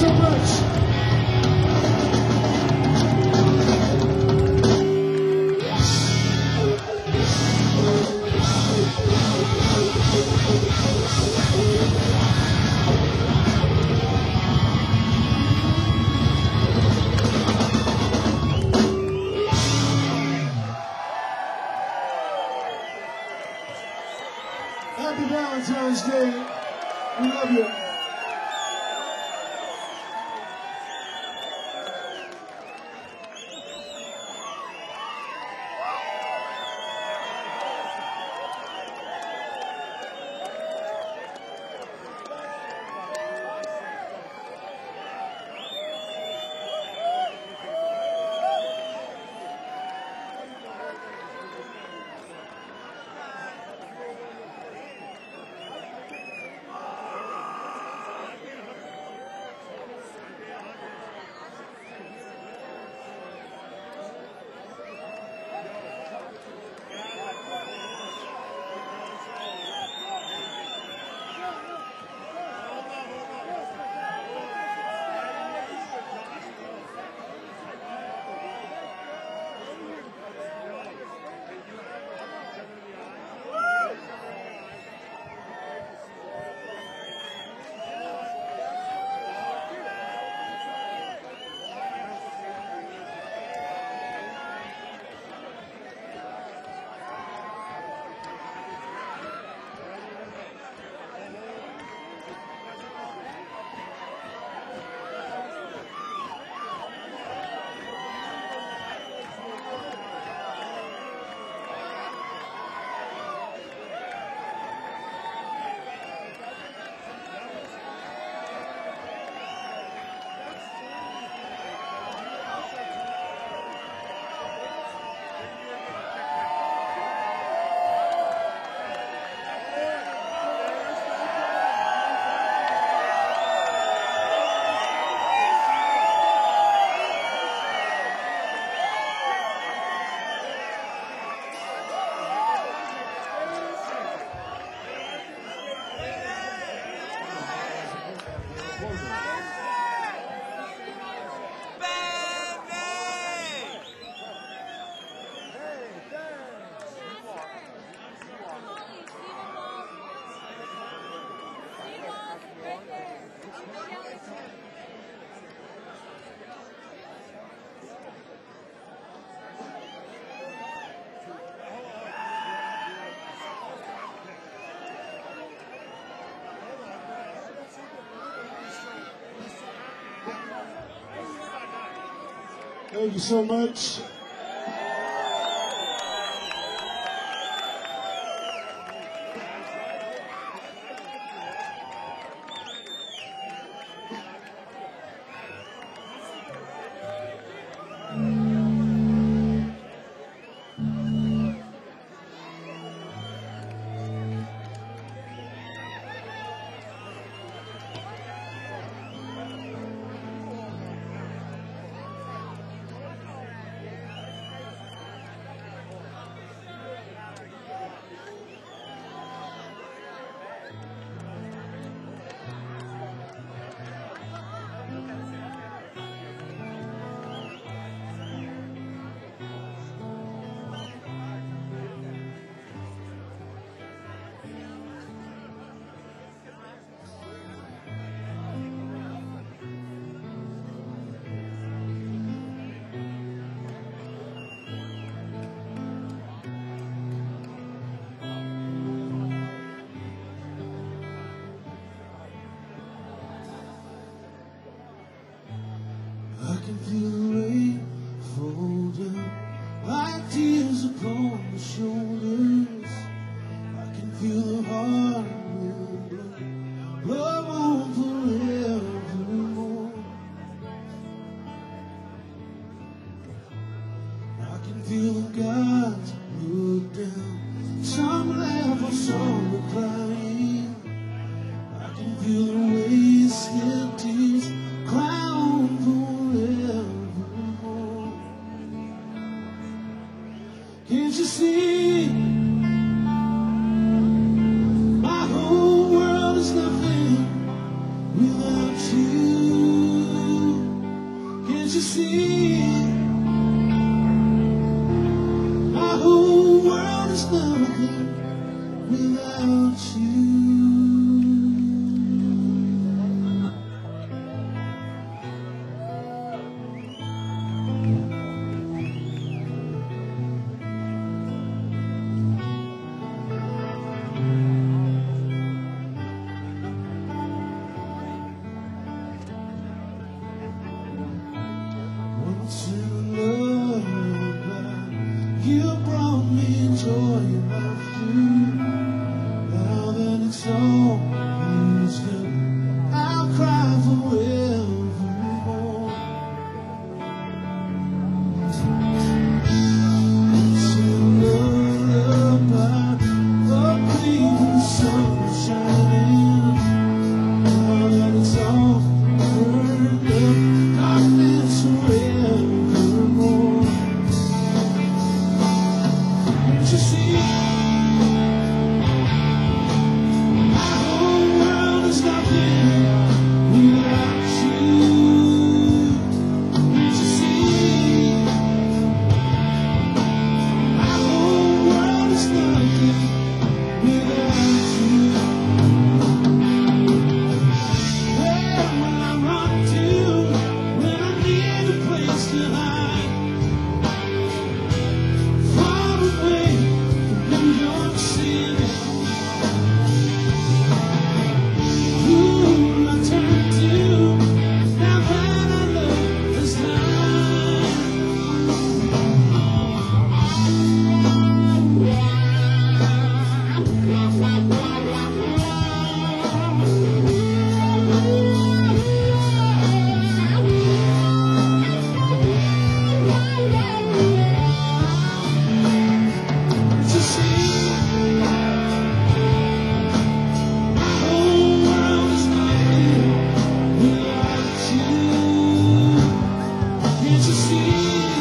so much. Happy Valentine's Day. We love you. Thank you so much. I can feel the rain fall down like tears upon the shoulders. I can feel the heart wind blow on forevermore. I can feel the gods look down, some laugh and some are crying. I can feel the wasted tears cry on forever. to lullaby. You brought me joy in my food. Now that it's all used up, I'll cry forevermore. To lullaby, the clean sun shining. Now that it's all burned up, darkness forevermore. Can't you see? My whole world is nothing without you. Can't you see? My whole world is nothing without you. Where will I run to when I need a place to hide? Far away from New York City. Who will I turn to now that our love is blind? Can't you see? My whole world is nothing without you. Can't you see?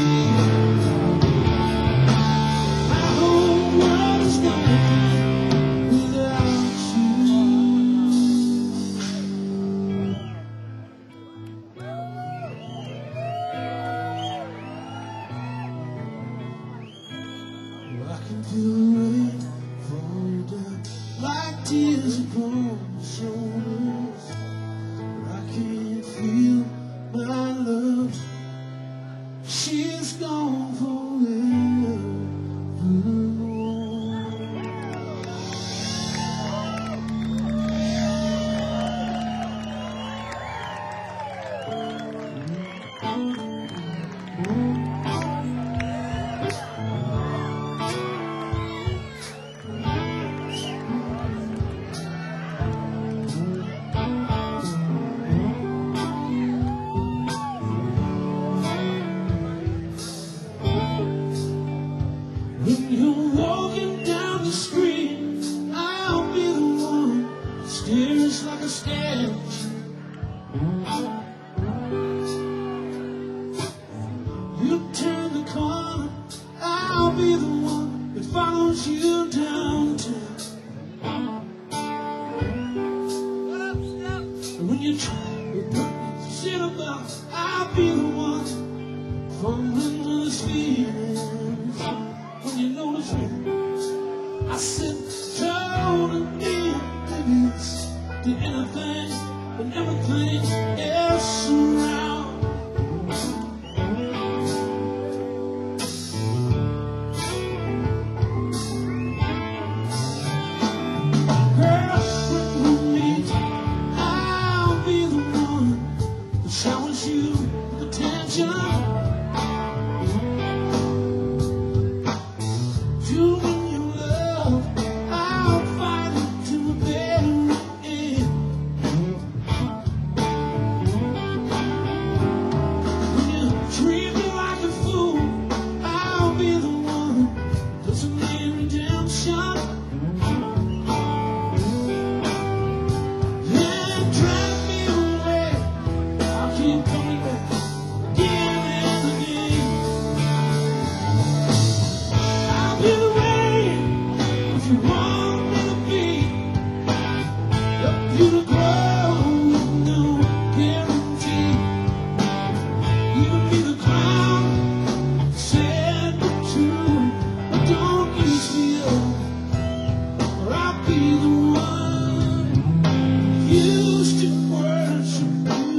My whole world is nothing without you. I can feel the rain falling down like tears upon my shoulders. I can't feel my love. She's gone forevermore. When you're walking down the street, I'll be the one that stares like a statue. You turn the corner, I'll be the one that follows you downtown. And when you try to put shit about, I'll be the one fumbling with his feelings. When you notice me, I said, totally oblivious to anything and everything else around. Girl, when we meet, I'll be the one that showers you with attention. You and your love, I'll fight it to a better end. When you treat me like a fool, I'll be the one that doesn't need redemption. Yeah, drive me away, I'll keep coming back again and again. I'll be the way if you want me to be. Help you to grow with no guarantee. Even be the clown, said the truth. But don't use me up, or I'll be the one used to worship you.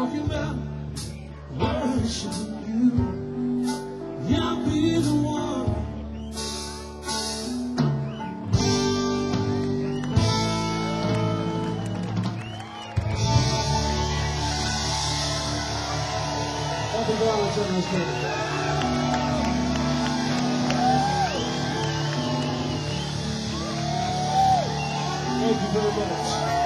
talking about worshiping you. Yeah, I'll be the one. Happy Valentine's Day. Thank you very much.